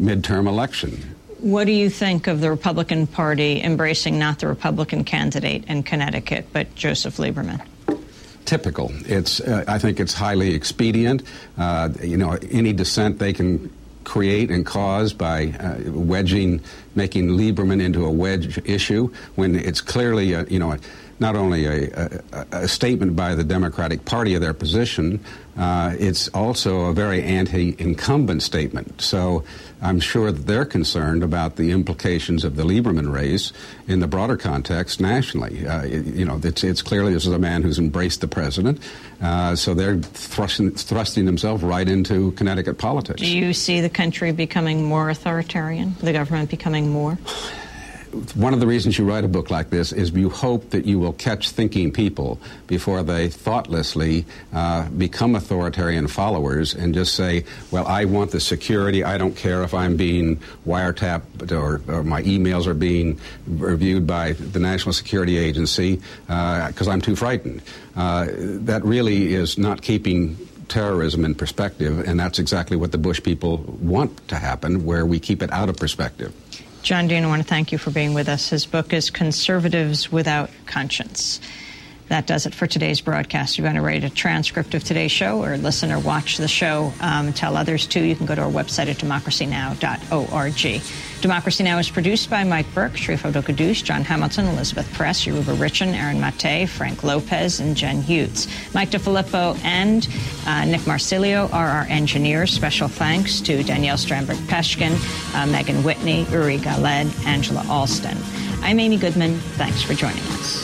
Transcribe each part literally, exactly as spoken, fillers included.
midterm election. What do you think of the Republican Party embracing not the Republican candidate in Connecticut, but Joseph Lieberman? Typical. It's. Uh, I think it's highly expedient. Uh, you know, any dissent they can create and cause by uh, wedging, making Lieberman into a wedge issue when it's clearly, a, you know, a, not only a, a, a statement by the Democratic Party of their position, uh, it's also a very anti-incumbent statement. So I'm sure that they're concerned about the implications of the Lieberman race in the broader context nationally. Uh, you know, it's, it's clearly this is a man who's embraced the president, uh, so they're thrusting, thrusting themselves right into Connecticut politics. Do you see the country becoming more authoritarian, the government becoming more? One of the reasons you write a book like this is you hope that you will catch thinking people before they thoughtlessly uh, become authoritarian followers and just say, well, I want the security. I don't care if I'm being wiretapped or, or my emails are being reviewed by the National Security Agency because uh, I'm too frightened. Uh, that really is not keeping terrorism in perspective, and that's exactly what the Bush people want to happen, where we keep it out of perspective. John Dean, I want to thank you for being with us. His book is Conservatives Without Conscience. That does it for today's broadcast. If you want to read a transcript of today's show or listen or watch the show um, and tell others too, you can go to our website at democracy now dot org. Democracy Now! Is produced by Mike Burke, Shrifo Dokudush, John Hamilton, Elizabeth Press, Yoruba Richin, Aaron Mate, Frank Lopez, and Jen Hughes. Mike DeFilippo and uh, Nick Marsilio are our engineers. Special thanks to Danielle Stramberg-Peshkin, uh, Megan Whitney, Uri Galed, Angela Alston. I'm Amy Goodman. Thanks for joining us.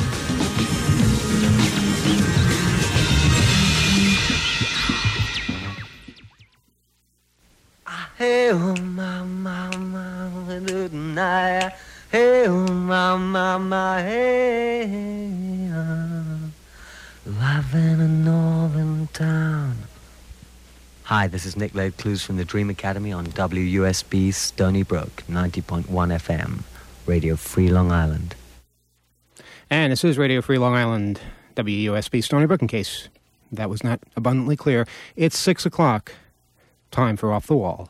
Hey, oh, my, my, my, good night. Hey, oh, my, my, my, hey. Uh, live in a northern town. Hi, this is Nick Lade-Clues from the Dream Academy on W U S B Stony Brook, ninety point one F M, Radio Free Long Island. And this is Radio Free Long Island, W U S B Stony Brook, in case that was not abundantly clear. It's six o'clock. Time for Off the Wall.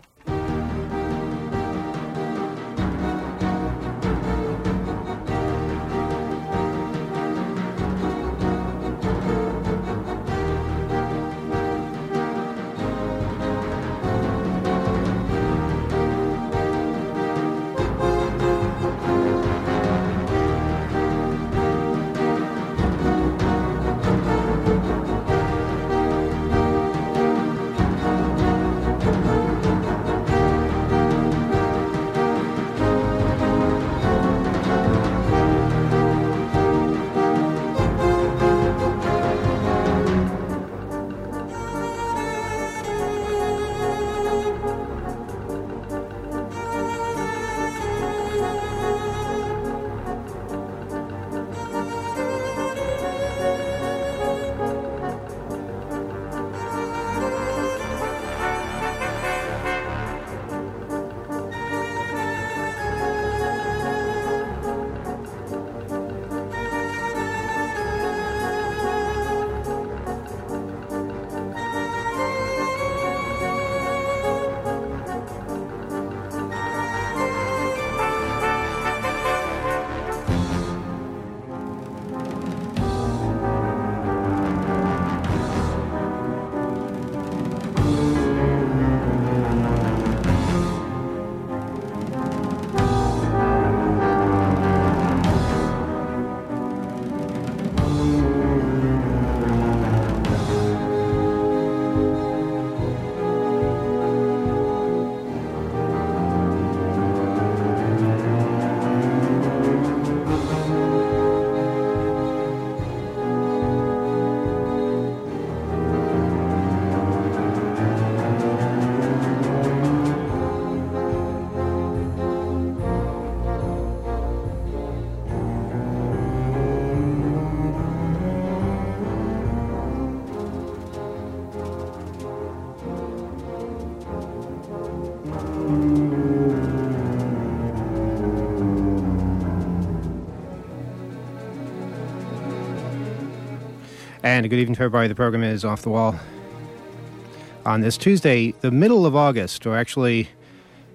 And a good evening to everybody. The program is Off the Wall. On this Tuesday, the middle of August, or actually,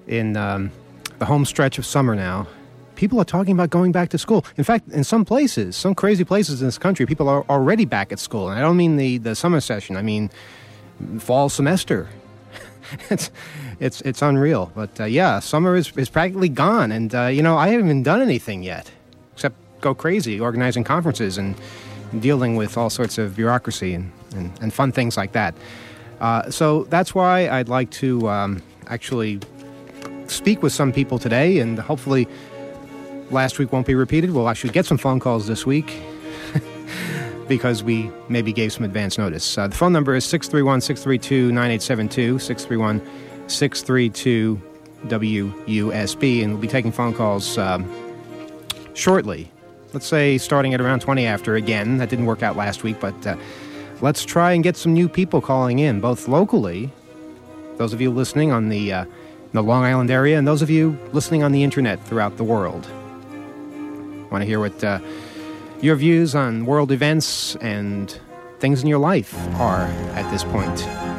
in um, the home stretch of summer now, people are talking about going back to school. In fact, in some places, some crazy places in this country, people are already back at school. And I don't mean the, the summer session. I mean fall semester. it's it's it's unreal. But, uh, yeah, summer is, is practically gone. And, uh, you know, I haven't even done anything yet except go crazy organizing conferences and dealing with all sorts of bureaucracy and, and, and fun things like that. Uh, so that's why I'd like to um, actually speak with some people today, and hopefully last week won't be repeated. We'll actually get some phone calls this week because we maybe gave some advance notice. Uh, the phone number is six three one, six three two, nine eight seven two, six three one, six three two, W U S B, and we'll be taking phone calls um, shortly. Let's say starting at around twenty after again. That didn't work out last week, but uh, let's try and get some new people calling in, both locally, those of you listening on the, uh, the Long Island area, and those of you listening on the internet throughout the world. Want to hear what uh, your views on world events and things in your life are at this point.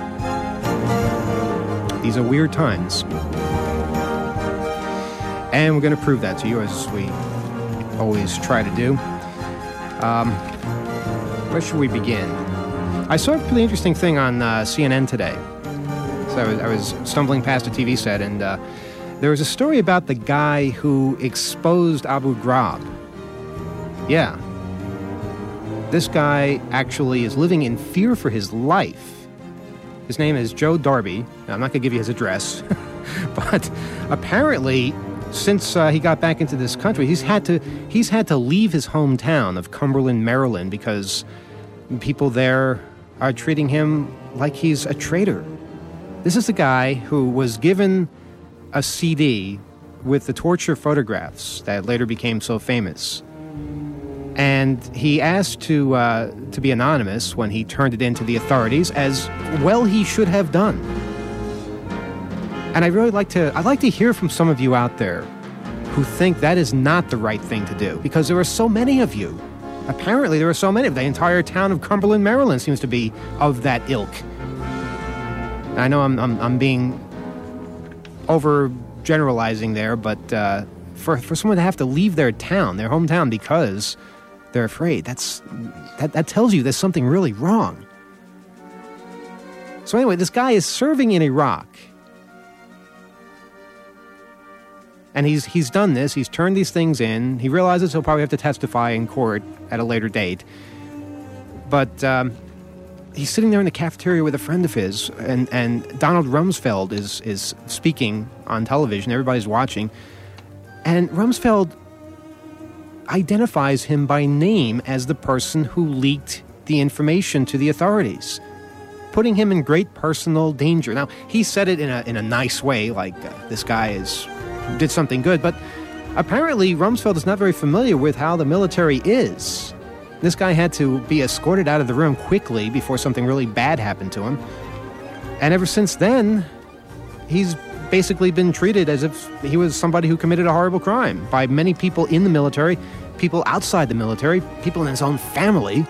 These are weird times. And we're going to prove that to you, as we always try to do. Um, where should we begin? I saw a really interesting thing on uh, C N N today. So I was, I was stumbling past a T V set, and uh, there was a story about the guy who exposed Abu Ghraib. Yeah. This guy actually is living in fear for his life. His name is Joe Darby. Now, I'm not going to give you his address, but apparently, since uh, he got back into this country, he's had to he's had to leave his hometown of Cumberland, Maryland, because people there are treating him like he's a traitor. This is the guy who was given a C D with the torture photographs that later became so famous. And he asked to uh, to be anonymous when he turned it in to the authorities, as well he should have done. And I'd really like to, I'd like to hear from some of you out there who think that is not the right thing to do, because there are so many of you. Apparently there are so many. The entire town of Cumberland, Maryland seems to be of that ilk. I know I'm I'm, I'm being overgeneralizing there, but uh, for for someone to have to leave their town, their hometown, because they're afraid, that's that, that tells you there's something really wrong. So anyway, this guy is serving in Iraq. And he's he's done this. He's turned these things in. He realizes he'll probably have to testify in court at a later date. But um, he's sitting there in the cafeteria with a friend of his, and, and Donald Rumsfeld is is speaking on television. Everybody's watching. And Rumsfeld identifies him by name as the person who leaked the information to the authorities, putting him in great personal danger. Now, he said it in a in a nice way, like uh, this guy is... did something good, but apparently Rumsfeld is not very familiar with how the military is. This guy had to be escorted out of the room quickly before something really bad happened to him. And ever since then, he's basically been treated as if he was somebody who committed a horrible crime by many people in the military, people outside the military, people in his own family.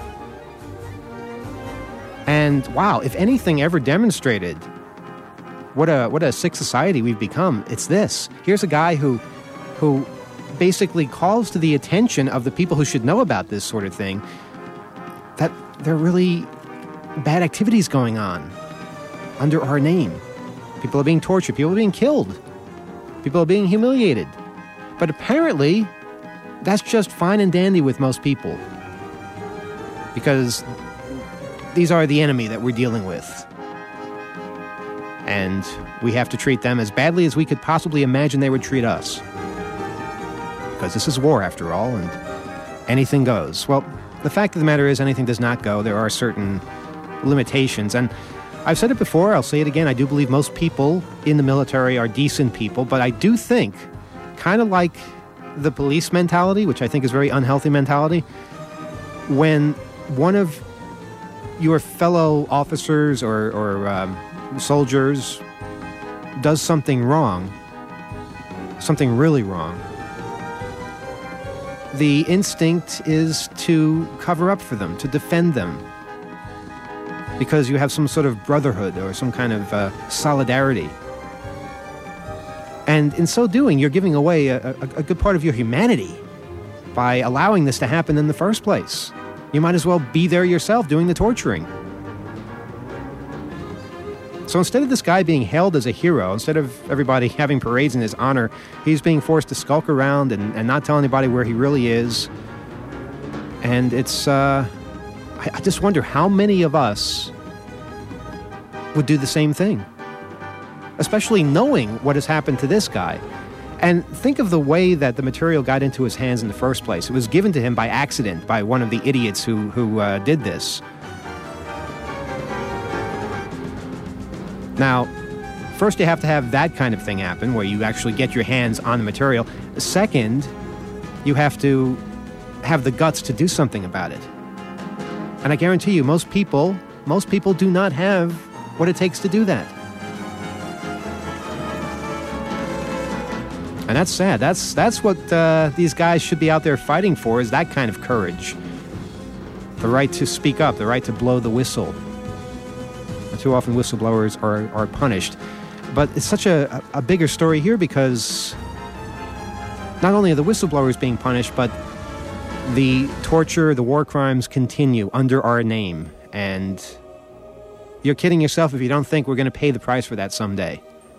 And wow, if anything ever demonstrated What a what a sick society we've become, it's this. Here's a guy who who basically calls to the attention of the people who should know about this sort of thing that there are really bad activities going on under our name. People are being tortured. People are being killed. People are being humiliated. But apparently, that's just fine and dandy with most people, because these are the enemy that we're dealing with. And we have to treat them as badly as we could possibly imagine they would treat us. Because this is war, after all, and anything goes. Well, the fact of the matter is, anything does not go. There are certain limitations. And I've said it before, I'll say it again, I do believe most people in the military are decent people, but I do think, kind of like the police mentality, which I think is a very unhealthy mentality, when one of your fellow officers or... or um, soldiers does something wrong, something really wrong, the instinct is to cover up for them, to defend them, because you have some sort of brotherhood or some kind of uh, solidarity. And in so doing, you're giving away a, a, a good part of your humanity by allowing this to happen in the first place. You might as well be there yourself doing the torturing. So instead of this guy being hailed as a hero, instead of everybody having parades in his honor, he's being forced to skulk around and, and not tell anybody where he really is. And it's, uh, I, I just wonder how many of us would do the same thing, especially knowing what has happened to this guy. And think of the way that the material got into his hands in the first place. It was given to him by accident by one of the idiots who, who uh, did this. Now, first you have to have that kind of thing happen, where you actually get your hands on the material. Second, you have to have the guts to do something about it. And I guarantee you, most people, most people do not have what it takes to do that. And that's sad. That's that's what uh, these guys should be out there fighting for, is that kind of courage. The right to speak up, the right to blow the whistle. Too often whistleblowers are, are punished. But it's such a, a bigger story here, because not only are the whistleblowers being punished, but the torture, the war crimes continue under our name. And you're kidding yourself if you don't think we're going to pay the price for that someday.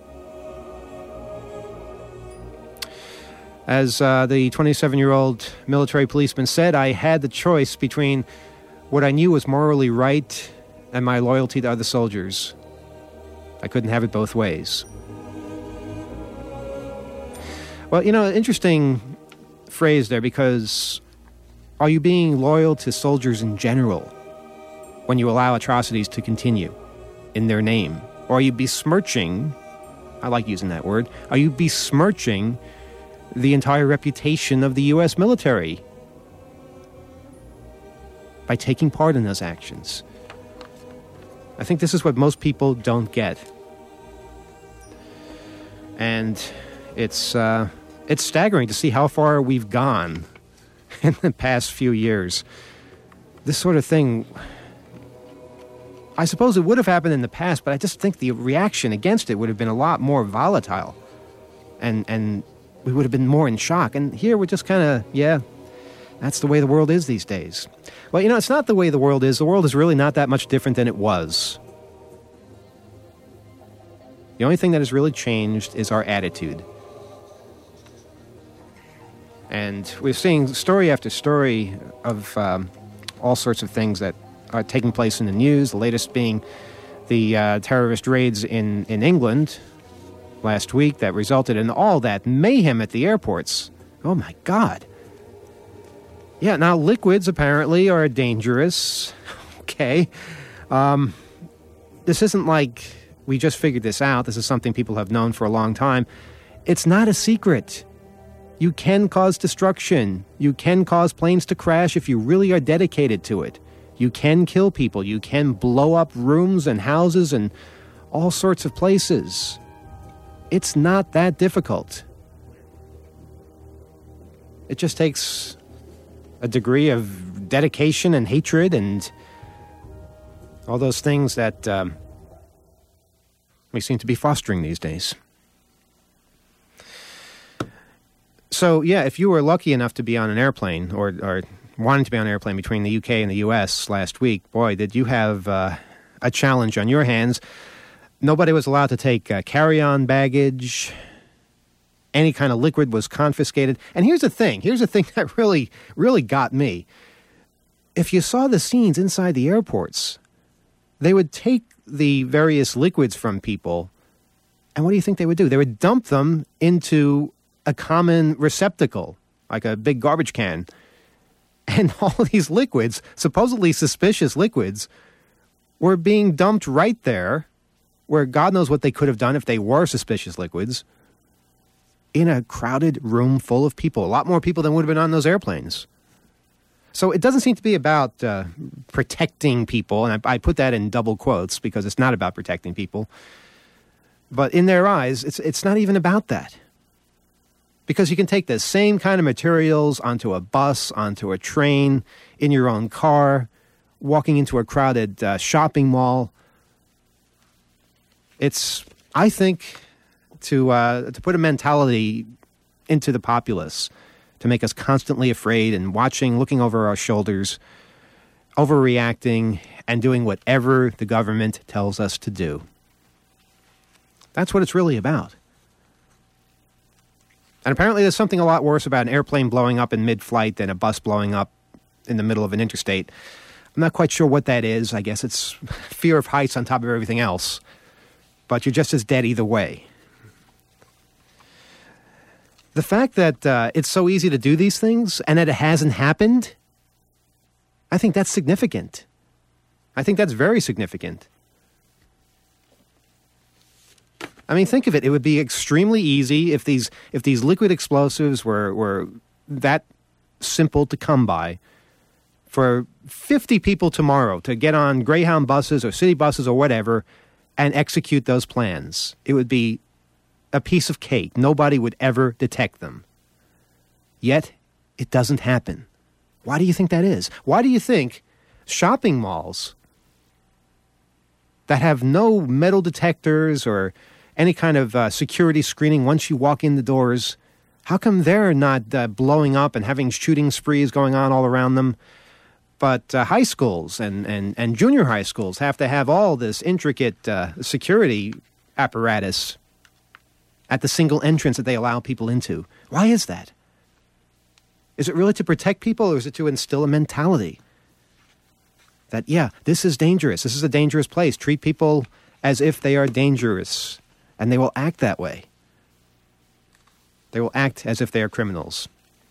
As uh, the twenty-seven-year-old military policeman said, I had the choice between what I knew was morally right and my loyalty to other soldiers. I couldn't have it both ways. Well, you know, interesting phrase there, because are you being loyal to soldiers in general when you allow atrocities to continue in their name? Or are you besmirching, I like using that word, are you besmirching the entire reputation of the U S military by taking part in those actions? I think this is what most people don't get. And it's uh, it's staggering to see how far we've gone in the past few years. This sort of thing, I suppose it would have happened in the past, but I just think the reaction against it would have been a lot more volatile. And, and we would have been more in shock. And here we're just kind of, yeah, that's the way the world is these days. Well, you know, it's not the way the world is. The world is really not that much different than it was. The only thing that has really changed is our attitude. And we're seeing story after story of um, all sorts of things that are taking place in the news, the latest being the uh, terrorist raids in, in England last week that resulted in all that mayhem at the airports. Oh, my God. Yeah, now liquids apparently are dangerous. Okay. Um, this isn't like we just figured this out. This is something people have known for a long time. It's not a secret. You can cause destruction. You can cause planes to crash if you really are dedicated to it. You can kill people. You can blow up rooms and houses and all sorts of places. It's not that difficult. It just takes a degree of dedication and hatred and all those things that um, we seem to be fostering these days. So, yeah, if you were lucky enough to be on an airplane or, or wanting to be on an airplane between the U K and the U S last week, boy, did you have uh, a challenge on your hands. Nobody was allowed to take uh, carry-on baggage. Any kind of liquid was confiscated. And here's the thing. Here's the thing that really, really got me. If you saw the scenes inside the airports, they would take the various liquids from people, and what do you think they would do? They would dump them into a common receptacle, like a big garbage can. And all these liquids, supposedly suspicious liquids, were being dumped right there, where God knows what they could have done if they were suspicious liquids, in a crowded room full of people, a lot more people than would have been on those airplanes. So it doesn't seem to be about uh, protecting people, and I, I put that in double quotes because it's not about protecting people. But in their eyes, it's it's not even about that. Because you can take the same kind of materials onto a bus, onto a train, in your own car, walking into a crowded uh, shopping mall. It's, I think, to uh, to put a mentality into the populace to make us constantly afraid and watching, looking over our shoulders, overreacting, and doing whatever the government tells us to do. That's what it's really about. And apparently there's something a lot worse about an airplane blowing up in mid-flight than a bus blowing up in the middle of an interstate. I'm not quite sure what that is. I guess it's fear of heights on top of everything else. But you're just as dead either way. The fact that uh, it's so easy to do these things and that it hasn't happened, I think that's significant. I think that's very significant. I mean, think of it. It would be extremely easy if these if these liquid explosives were, were that simple to come by for fifty people tomorrow to get on Greyhound buses or city buses or whatever and execute those plans. It would be a piece of cake. Nobody would ever detect them. Yet, it doesn't happen. Why do you think that is? Why do you think shopping malls that have no metal detectors or any kind of uh, security screening once you walk in the doors, how come they're not uh, blowing up and having shooting sprees going on all around them? But uh, high schools and, and, and junior high schools have to have all this intricate uh, security apparatus at the single entrance that they allow people into. Why is that? Is it really to protect people, or is it to instill a mentality that, yeah, this is dangerous. This is a dangerous place. Treat people as if they are dangerous, and they will act that way. They will act as if they are criminals.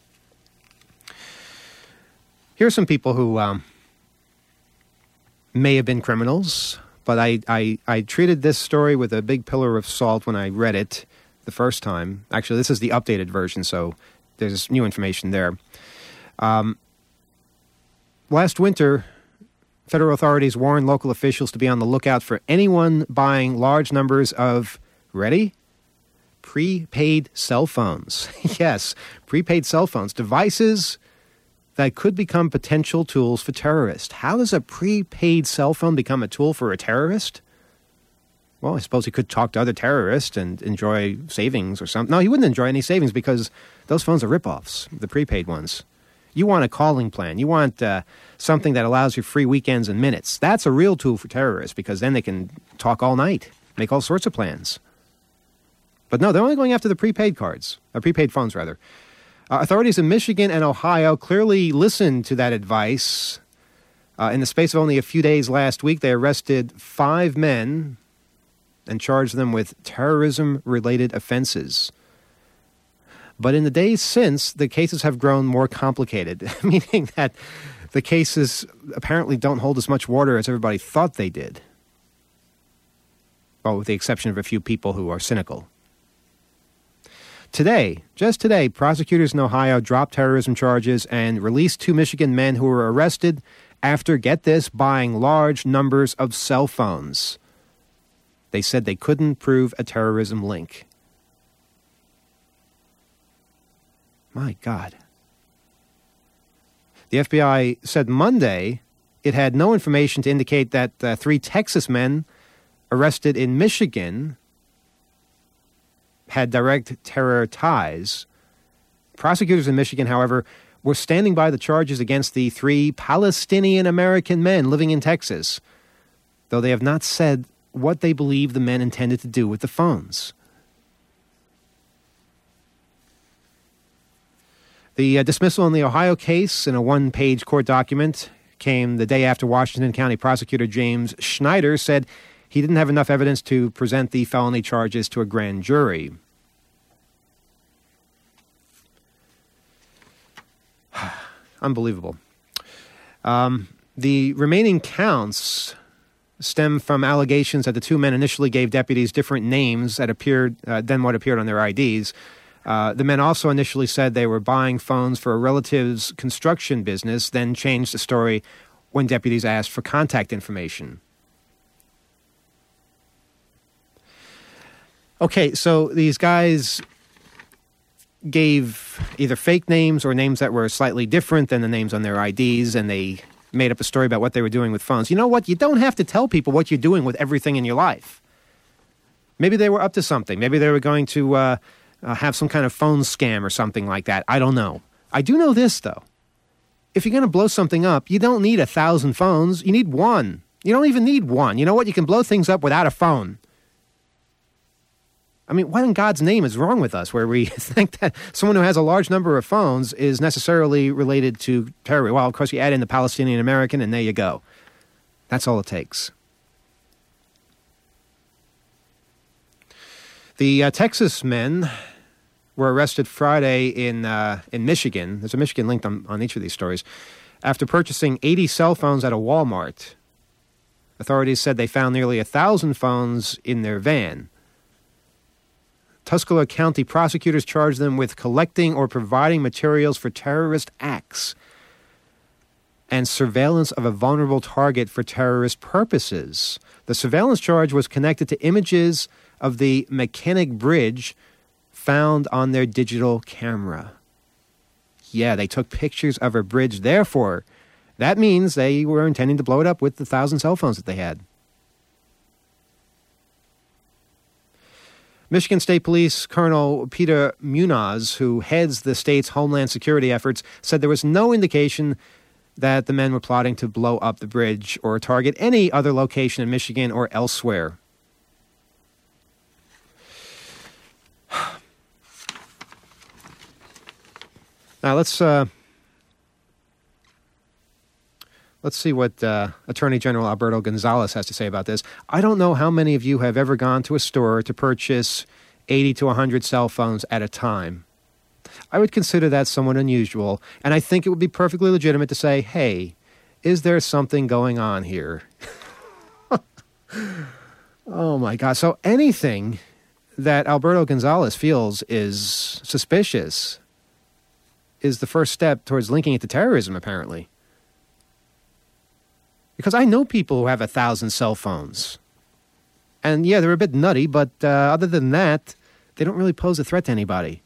Here are some people who um, may have been criminals, but I, I, I treated this story with a big pillar of salt when I read it the first time. Actually, this is the updated version, so there's new information there. Um, last winter, federal authorities warned local officials to be on the lookout for anyone buying large numbers of, ready? Prepaid cell phones. Yes, prepaid cell phones. Devices that could become potential tools for terrorists. How does a prepaid cell phone become a tool for a terrorist? Well, I suppose he could talk to other terrorists and enjoy savings or something. No, he wouldn't enjoy any savings because those phones are ripoffs, the prepaid ones. You want a calling plan. You want uh, something that allows you free weekends and minutes. That's a real tool for terrorists because then they can talk all night, make all sorts of plans. But no, they're only going after the prepaid cards, or prepaid phones, rather. Uh, authorities in Michigan and Ohio clearly listened to that advice. Uh, in the space of only a few days last week, they arrested five men and charged them with terrorism-related offenses. But in the days since, the cases have grown more complicated, meaning that the cases apparently don't hold as much water as everybody thought they did. Well, with the exception of a few people who are cynical. Today, just today, prosecutors in Ohio dropped terrorism charges and released two Michigan men who were arrested after, get this, buying large numbers of cell phones. They said they couldn't prove a terrorism link. My God. The F B I said Monday it had no information to indicate that uh, three Texas men arrested in Michigan had direct terror ties. Prosecutors in Michigan, however, were standing by the charges against the three Palestinian-American men living in Texas, though they have not said what they believe the men intended to do with the phones. The uh, dismissal in the Ohio case in a one-page court document came the day after Washington County Prosecutor James Schneider said he didn't have enough evidence to present the felony charges to a grand jury. Unbelievable. Um, the remaining counts stem from allegations that the two men initially gave deputies different names that appeared uh, than what appeared on their I Ds. Uh, the men also initially said they were buying phones for a relative's construction business, then changed the story when deputies asked for contact information. Okay, so these guys gave either fake names or names that were slightly different than the names on their I Ds, and they made up a story about what they were doing with phones. You know what? You don't have to tell people what you're doing with everything in your life. Maybe they were up to something. Maybe they were going to uh, uh, have some kind of phone scam or something like that. I don't know. I do know this, though. If you're going to blow something up, you don't need a thousand phones. You need one. You don't even need one. You know what? You can blow things up without a phone. I mean, what in God's name is wrong with us where we think that someone who has a large number of phones is necessarily related to terrorism? Well, of course, you add in the Palestinian American, and there you go. That's all it takes. The uh, Texas men were arrested Friday in uh, in Michigan. There's a Michigan link on, on each of these stories. After purchasing eighty cell phones at a Walmart, authorities said they found nearly one thousand phones in their van. Tuscaloosa County prosecutors charged them with collecting or providing materials for terrorist acts and surveillance of a vulnerable target for terrorist purposes. The surveillance charge was connected to images of the Mechanic Bridge found on their digital camera. Yeah, they took pictures of a bridge. Therefore, that means they were intending to blow it up with the thousand cell phones that they had. Michigan State Police Colonel Peter Munoz, who heads the state's homeland security efforts, said there was no indication that the men were plotting to blow up the bridge or target any other location in Michigan or elsewhere. Now let's uh, let's see what uh, Attorney General Alberto Gonzales has to say about this. I don't know how many of you have ever gone to a store to purchase eighty to one hundred cell phones at a time. I would consider that somewhat unusual, and I think it would be perfectly legitimate to say, hey, is there something going on here? Oh, my God. So anything that Alberto Gonzales feels is suspicious is the first step towards linking it to terrorism, apparently. Because I know people who have a thousand cell phones. And yeah, they're a bit nutty, but uh, other than that, they don't really pose a threat to anybody.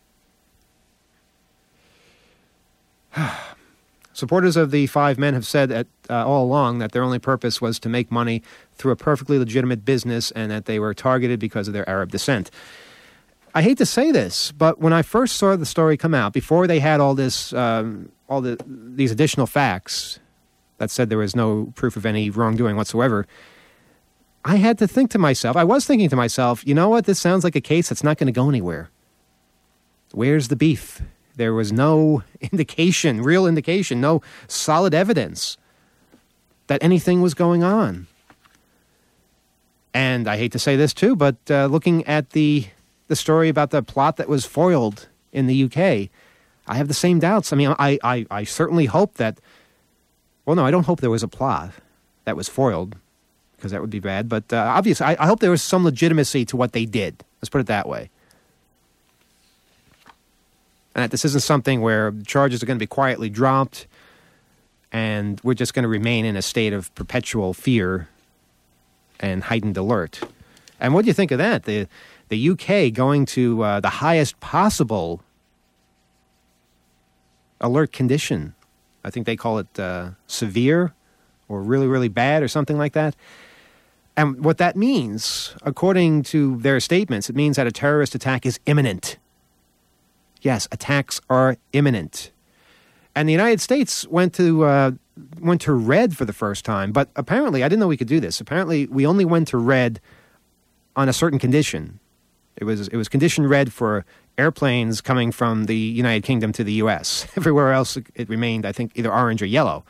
Supporters of the five men have said at, uh, all along that their only purpose was to make money through a perfectly legitimate business and that they were targeted because of their Arab descent. I hate to say this, but when I first saw the story come out, before they had all this, um, all the these additional facts that said there was no proof of any wrongdoing whatsoever, I had to think to myself, I was thinking to myself, you know what, this sounds like a case that's not going to go anywhere. Where's the beef? There was no indication, real indication, no solid evidence that anything was going on. And I hate to say this too, but uh, looking at the the story about the plot that was foiled in the U K, I have the same doubts. I mean, I, I, I certainly hope that, well, no, I don't hope there was a plot that was foiled, because that would be bad. But uh, obviously, I, I hope there was some legitimacy to what they did. Let's put it that way. And that this isn't something where charges are going to be quietly dropped and we're just going to remain in a state of perpetual fear and heightened alert. And what do you think of that? The the U K going to uh, the highest possible alert condition. I think they call it uh, severe or really, really bad or something like that. And what that means, according to their statements, it means that a terrorist attack is imminent. Yes, attacks are imminent. And the United States went to uh, went to red for the first time. But apparently, I didn't know we could do this. Apparently, we only went to red on a certain condition. It was it was condition red for airplanes coming from the United Kingdom to the U S Everywhere else, it remained, I think, either orange or yellow.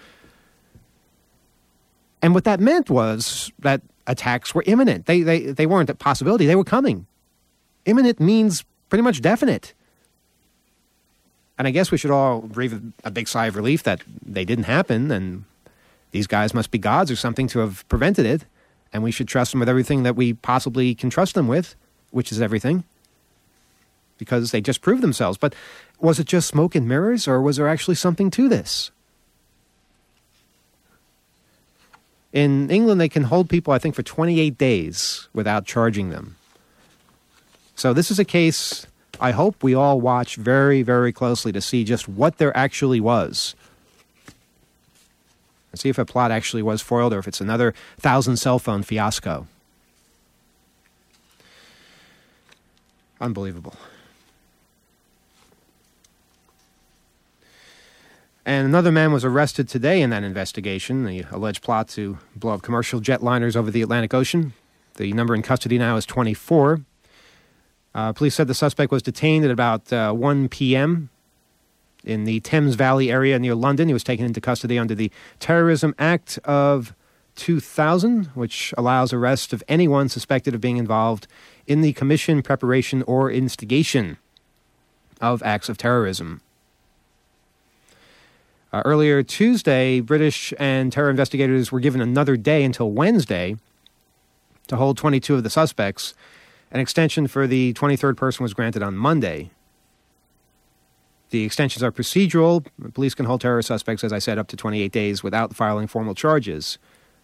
And what that meant was that attacks were imminent. They they they weren't a possibility. They were coming. Imminent means pretty much definite. And I guess we should all breathe a big sigh of relief that they didn't happen, and these guys must be gods or something to have prevented it, and we should trust them with everything that we possibly can trust them with, which is everything, because they just proved themselves. But was it just smoke and mirrors, or was there actually something to this? In England, they can hold people, I think, for twenty-eight days without charging them. So this is a case I hope we all watch very, very closely to see just what there actually was. And see if a plot actually was foiled or if it's another thousand cell phone fiasco. Unbelievable. And another man was arrested today in that investigation, the alleged plot to blow up commercial jetliners over the Atlantic Ocean. The number in custody now is twenty-four. Uh, police said the suspect was detained at about uh, one p.m. in the Thames Valley area near London. He was taken into custody under the Terrorism Act of two thousand, which allows arrest of anyone suspected of being involved in the commission, preparation, or instigation of acts of terrorism. Uh, earlier Tuesday, British and terror investigators were given another day until Wednesday to hold twenty-two of the suspects. An extension for the twenty-third person was granted on Monday. The extensions are procedural. Police can hold terror suspects, as I said, up to twenty-eight days without filing formal charges.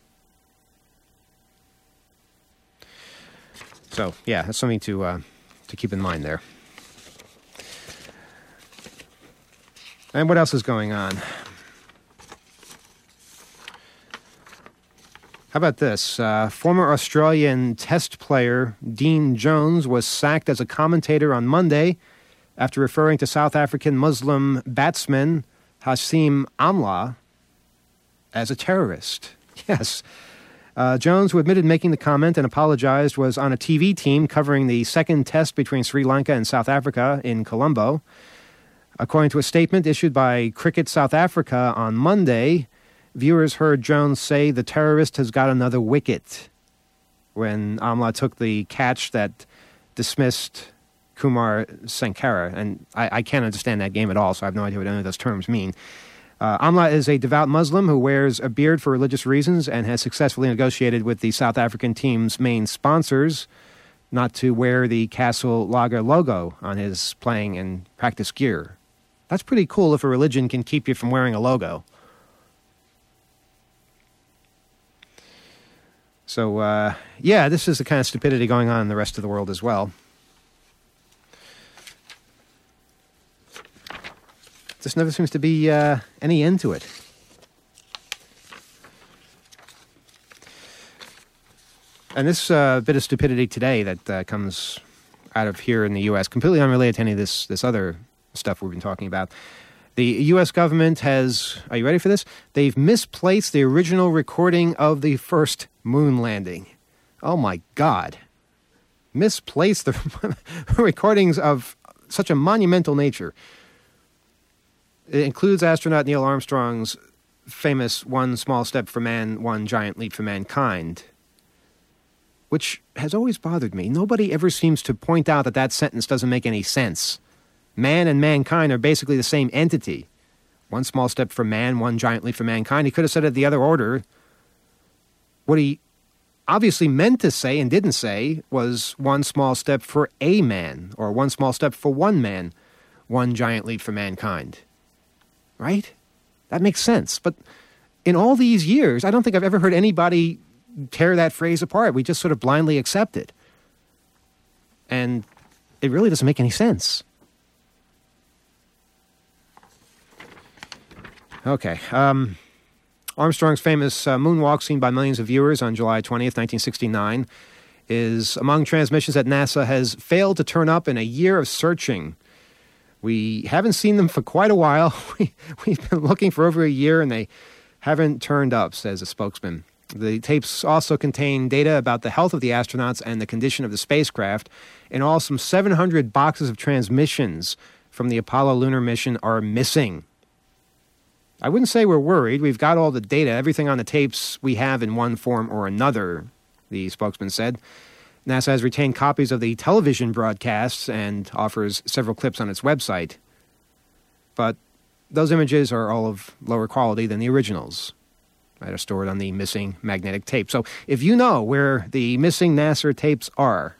So, yeah, that's something to uh, to keep in mind there. And what else is going on? How about this? Uh, former Australian Test player Dean Jones was sacked as a commentator on Monday after referring to South African Muslim batsman Hasim Amla as a terrorist. Yes. Uh, Jones, who admitted making the comment and apologized, was on a T V team covering the second test between Sri Lanka and South Africa in Colombo. According to a statement issued by Cricket South Africa on Monday, viewers heard Jones say the terrorist has got another wicket when Amla took the catch that dismissed Kumar Sankara. And I, I can't understand that game at all, so I have no idea what any of those terms mean. Uh, Amla is a devout Muslim who wears a beard for religious reasons and has successfully negotiated with the South African team's main sponsors not to wear the Castle Lager logo on his playing and practice gear. That's pretty cool if a religion can keep you from wearing a logo. So, uh, yeah, this is the kind of stupidity going on in the rest of the world as well. Just never seems to be uh, any end to it. And this uh, bit of stupidity today that uh, comes out of here in the U S, completely unrelated to any of this, this other stuff we've been talking about. The U S government has, are you ready for this? They've misplaced the original recording of the first moon landing. Oh my God. Misplaced the recordings of such a monumental nature. It includes astronaut Neil Armstrong's famous one small step for man, one giant leap for mankind, which has always bothered me. Nobody ever seems to point out that that sentence doesn't make any sense. Man and mankind are basically the same entity. One small step for man, one giant leap for mankind. He could have said it the other order. What he obviously meant to say and didn't say was one small step for a man, or one small step for one man, one giant leap for mankind. Right? That makes sense. But in all these years, I don't think I've ever heard anybody tear that phrase apart. We just sort of blindly accept it. And it really doesn't make any sense. Okay. Um, Armstrong's famous uh, moonwalk, seen by millions of viewers on July twentieth, nineteen sixty-nine, is among transmissions that NASA has failed to turn up in a year of searching. We haven't seen them for quite a while. We, we've been looking for over a year, and they haven't turned up, says a spokesman. The tapes also contain data about the health of the astronauts and the condition of the spacecraft. In all, some seven hundred boxes of transmissions from the Apollo lunar mission are missing. I wouldn't say we're worried. We've got all the data, everything on the tapes we have in one form or another, the spokesman said. NASA has retained copies of the television broadcasts and offers several clips on its website. But those images are all of lower quality than the originals that are stored on the missing magnetic tape. So if you know where the missing NASA tapes are,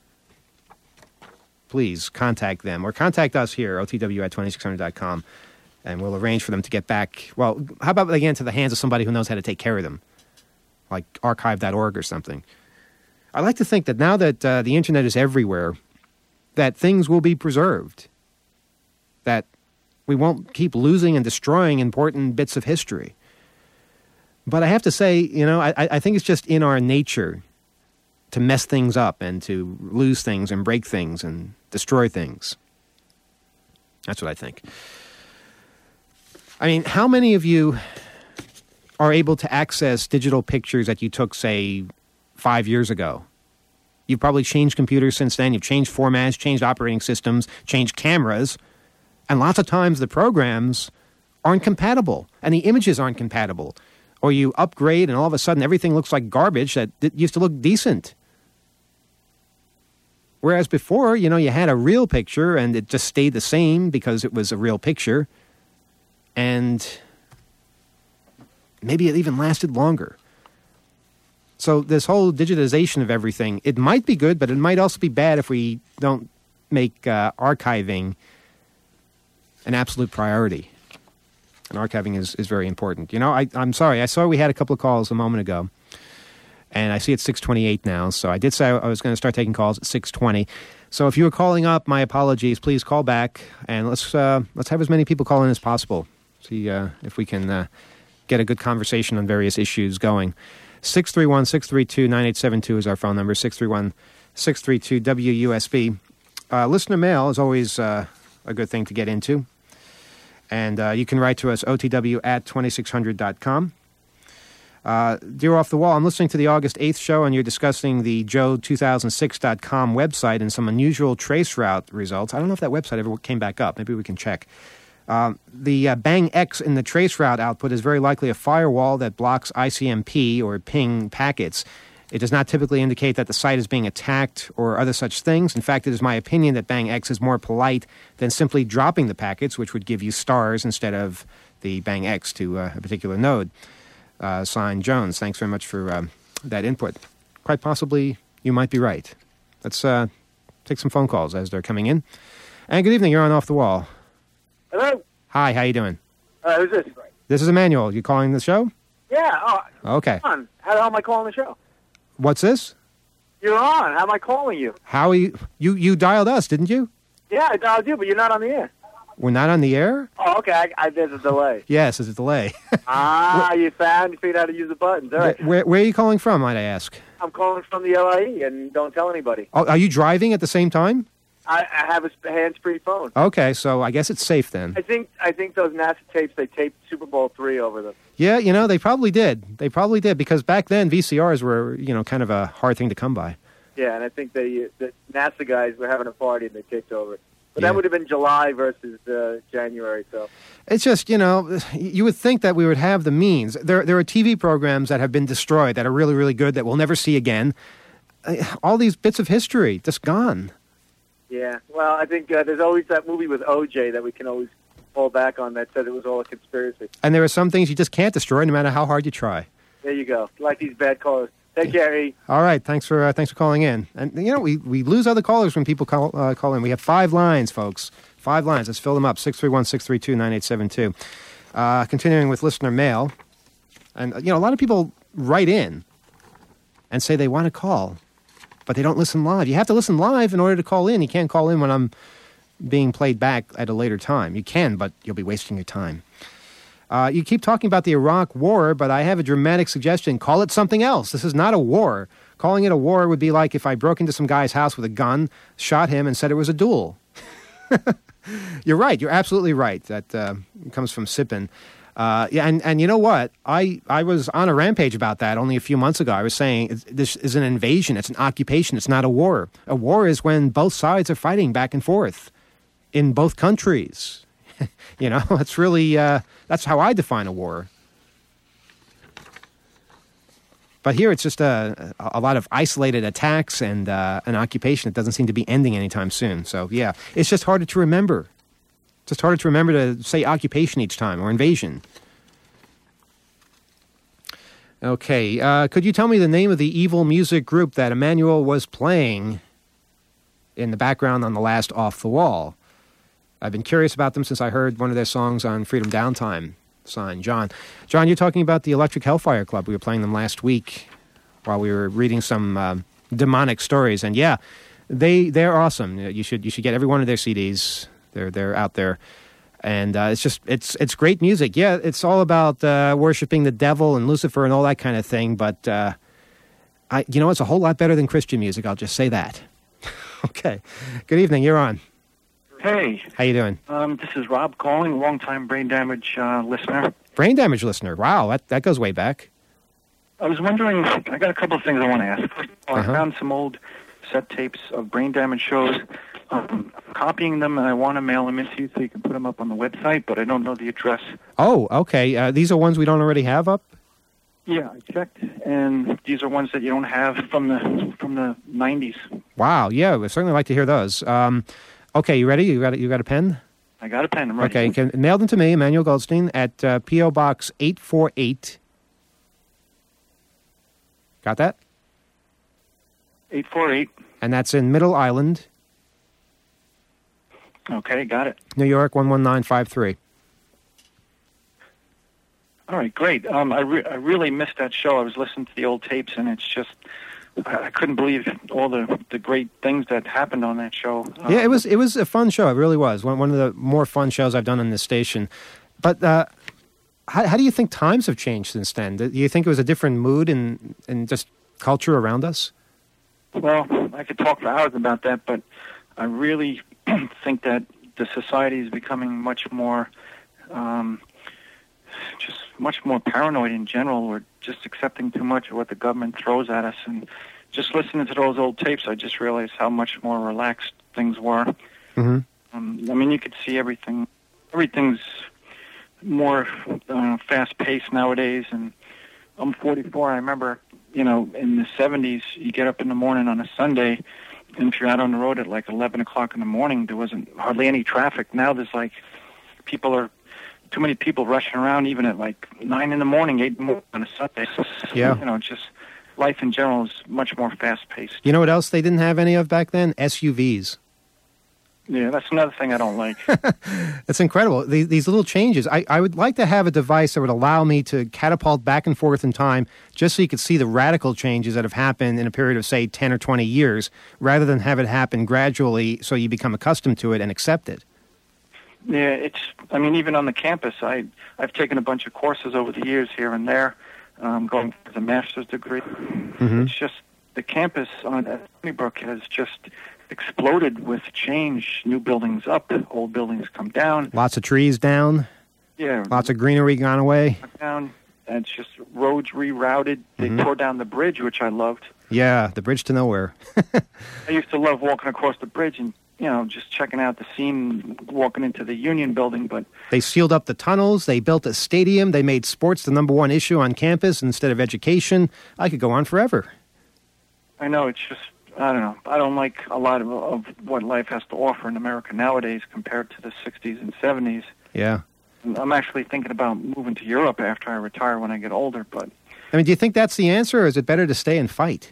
please contact them or contact us here, O T W at twenty-six hundred dot com. And we'll arrange for them to get back. Well, how about they get into the hands of somebody who knows how to take care of them, like archive dot org or something. I like to think that now that uh, the internet is everywhere, that things will be preserved, that we won't keep losing and destroying important bits of history. But I have to say, you know, I, I think it's just in our nature to mess things up and to lose things and break things and destroy things. That's what I think. I mean, how many of you are able to access digital pictures that you took, say, five years ago? You've probably changed computers since then. You've changed formats, changed operating systems, changed cameras. And lots of times the programs aren't compatible and the images aren't compatible. Or you upgrade and all of a sudden everything looks like garbage that used to look decent. Whereas before, you know, you had a real picture and it just stayed the same because it was a real picture. And maybe it even lasted longer. So this whole digitization of everything, it might be good, but it might also be bad if we don't make uh, archiving an absolute priority. And archiving is, is very important. You know, I, I'm sorry, I saw we had a couple of calls a moment ago. And I see it's six twenty-eight now, so I did say I was going to start taking calls at six twenty. So if you were calling up, my apologies. Please call back, and let's uh, let's have as many people call in as possible. See uh, if we can uh, get a good conversation on various issues going. six three one, six three two, nine eight seven two is our phone number, six three one, six three two, W U S B. Uh, listener mail is always uh, a good thing to get into. And uh, you can write to us, O T W at twenty-six hundred dot com. Uh, Dear Off the Wall, I'm listening to the August eighth show, and you're discussing the Joe two thousand six dot com website and some unusual trace route results. I don't know if that website ever came back up. Maybe we can check. Uh, the uh, bang X in the trace route output is very likely a firewall that blocks I C M P or ping packets. It does not typically indicate that the site is being attacked or other such things. In fact, it is my opinion that bang X is more polite than simply dropping the packets, which would give you stars instead of the bang X to uh, a particular node. Uh, signed Jones. Thanks very much for um, that input. Quite possibly, you might be right. Let's uh, take some phone calls as they're coming in. And good evening. You're on Off the Wall. Hello. Hi. How you doing? Uh, who's this? This is Emmanuel. You calling the show? Yeah. Oh, okay. On. How the hell am I calling the show? What's this? You're on. How am I calling you? How are you? You you dialed us, didn't you? Yeah, I dialed you, but you're not on the air. We're not on the air? Oh, okay. I, I, there's a delay. Yes, there's a delay. ah, you found, you figured out how to use the buttons. All right. Where, where are you calling from, might I ask? I'm calling from the L I E, and don't tell anybody. Oh, are you driving at the same time? I, I have a hands-free phone. Okay, so I guess it's safe then. I think I think those NASA tapes, they taped Super Bowl three over them. Yeah, you know, they probably did. They probably did, because back then V C Rs were, you know, kind of a hard thing to come by. Yeah, and I think they, the NASA guys were having a party and they taped over it. But yeah. that would have been July versus uh, January, so... It's just, you know, you would think that we would have the means. There, there are T V programs that have been destroyed that are really, really good that we'll never see again. All these bits of history, just gone. Yeah, well, I think uh, there's always that movie with O J that we can always fall back on that said it was all a conspiracy. And there are some things you just can't destroy no matter how hard you try. There you go. Like these bad callers. Take care, E. All right, thanks for uh, thanks for calling in. And, you know, we, we lose other callers when people call, uh, call in. We have five lines, folks. Five lines. Let's fill them up. six three one, six three two, nine eight seven two. Uh, continuing with listener mail. And, you know, a lot of people write in and say they want to call, but they don't listen live. You have to listen live in order to call in. You can't call in when I'm being played back at a later time. You can, but you'll be wasting your time. Uh, you keep talking about the Iraq War, but I have a dramatic suggestion. Call it something else. This is not a war. Calling it a war would be like if I broke into some guy's house with a gun, shot him, and said it was a duel. You're right. You're absolutely right. That uh, comes from Sippin. Uh, yeah, and, and you know what? I, I was on a rampage about that only a few months ago. I was saying this is an invasion. It's an occupation. It's not a war. A war is when both sides are fighting back and forth in both countries. You know, it's really, uh, that's how I define a war. But here it's just a, a lot of isolated attacks and uh, an occupation that doesn't seem to be ending anytime soon. So, yeah, it's just harder to remember. It's just harder to remember to say occupation each time or invasion. Okay, uh, could you tell me the name of the evil music group that Emmanuel was playing in the background on the last Off the Wall? I've been curious about them since I heard one of their songs on Freedom Downtime. Signed, John. John, you're talking about the Electric Hellfire Club. We were playing them last week while we were reading some uh, demonic stories. And yeah, they, they're awesome. You should you should get every one of their C Ds. They're they're out there. And uh, it's just, it's it's great music. Yeah, it's all about uh, worshiping the devil and Lucifer and all that kind of thing. But, uh, I, you know, it's a whole lot better than Christian music. I'll just say that. Okay. Good evening. You're on. Hey. How you doing? Um, this is Rob calling, longtime brain damage uh, listener. Brain damage listener. Wow, that, that goes way back. I was wondering, I got a couple of things I want to ask. First of all, Uh-huh. I found some old set tapes of brain damage shows. Um, I'm copying them, and I want to mail them into you so you can put them up on the website, but I don't know the address. Oh, okay. Uh, these are ones we don't already have up? Yeah, I checked, and these are ones that you don't have from the from the nineties. Wow, yeah, we'd certainly like to hear those. Um, okay, you ready? You got a, you got a pen? I got a pen. I'm ready. Okay, you can mail them to me, Emmanuel Goldstein, at uh, P O. Box eight forty-eight. Got that? eight four eight. And that's in Middle Island, Okay, got it. New York, one one nine five three. All right, great. Um, I, re- I really missed that show. I was listening to the old tapes, and it's just, I, I couldn't believe all the, the great things that happened on that show. Um, Yeah, it was it was a fun show. It really was. One, one of the more fun shows I've done on this station. But uh, how, how do you think times have changed since then? Do you think it was a different mood and and just culture around us? Well, I could talk for hours about that, but I really think that the society is becoming much more, um, just much more paranoid in general. We're just accepting too much of what the government throws at us. And just listening to those old tapes, I just realized how much more relaxed things were. Mm-hmm. Um, I mean, you could see everything. Everything's more uh, fast-paced nowadays. And I'm forty-four. I remember, you know, in the seventies, you get up in the morning on a Sunday, and if you're out on the road at like eleven o'clock in the morning, there wasn't hardly any traffic. Now there's like, people are, too many people rushing around even at like nine in the morning, eight in the morning on a Sunday. So, Yeah. You know, just life in general is much more fast-paced. You know what else they didn't have any of back then? S U Vs. Yeah, that's another thing I don't like. It's incredible. These, these little changes. I, I would like to have a device that would allow me to catapult back and forth in time just so you could see the radical changes that have happened in a period of, say, ten or twenty years, rather than have it happen gradually so you become accustomed to it and accept it. Yeah, it's, I mean, even on the campus, I, I've taken a bunch of courses over the years here and there, um, going for the master's degree. Mm-hmm. It's just, the campus on at Stony Brook has just exploded with change. New buildings up, old buildings come down. Lots of trees down, Yeah, lots of greenery gone away. down. And it's just roads rerouted. They Mhm. tore down the bridge, which I loved. Yeah, the bridge to nowhere. I used to love walking across the bridge and, you know, just checking out the scene, walking into the Union Building. But They sealed up the tunnels. They built a stadium. They made sports the number one issue on campus instead of education. I could go on forever. I know it's just, I don't know. I don't like a lot of, of what life has to offer in America nowadays compared to the sixties and seventies. Yeah. I'm actually thinking about moving to Europe after I retire when I get older. But, I mean, do you think that's the answer, or is it better to stay and fight?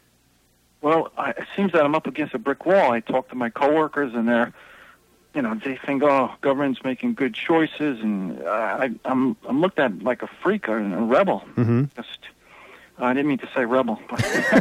well, I, it seems that I'm up against a brick wall. I talk to my coworkers, and they're, you know, they think, oh, government's making good choices, and I, I'm I'm looked at like a freak or a rebel. Mm-hmm. Just, I didn't mean to say rebel, but,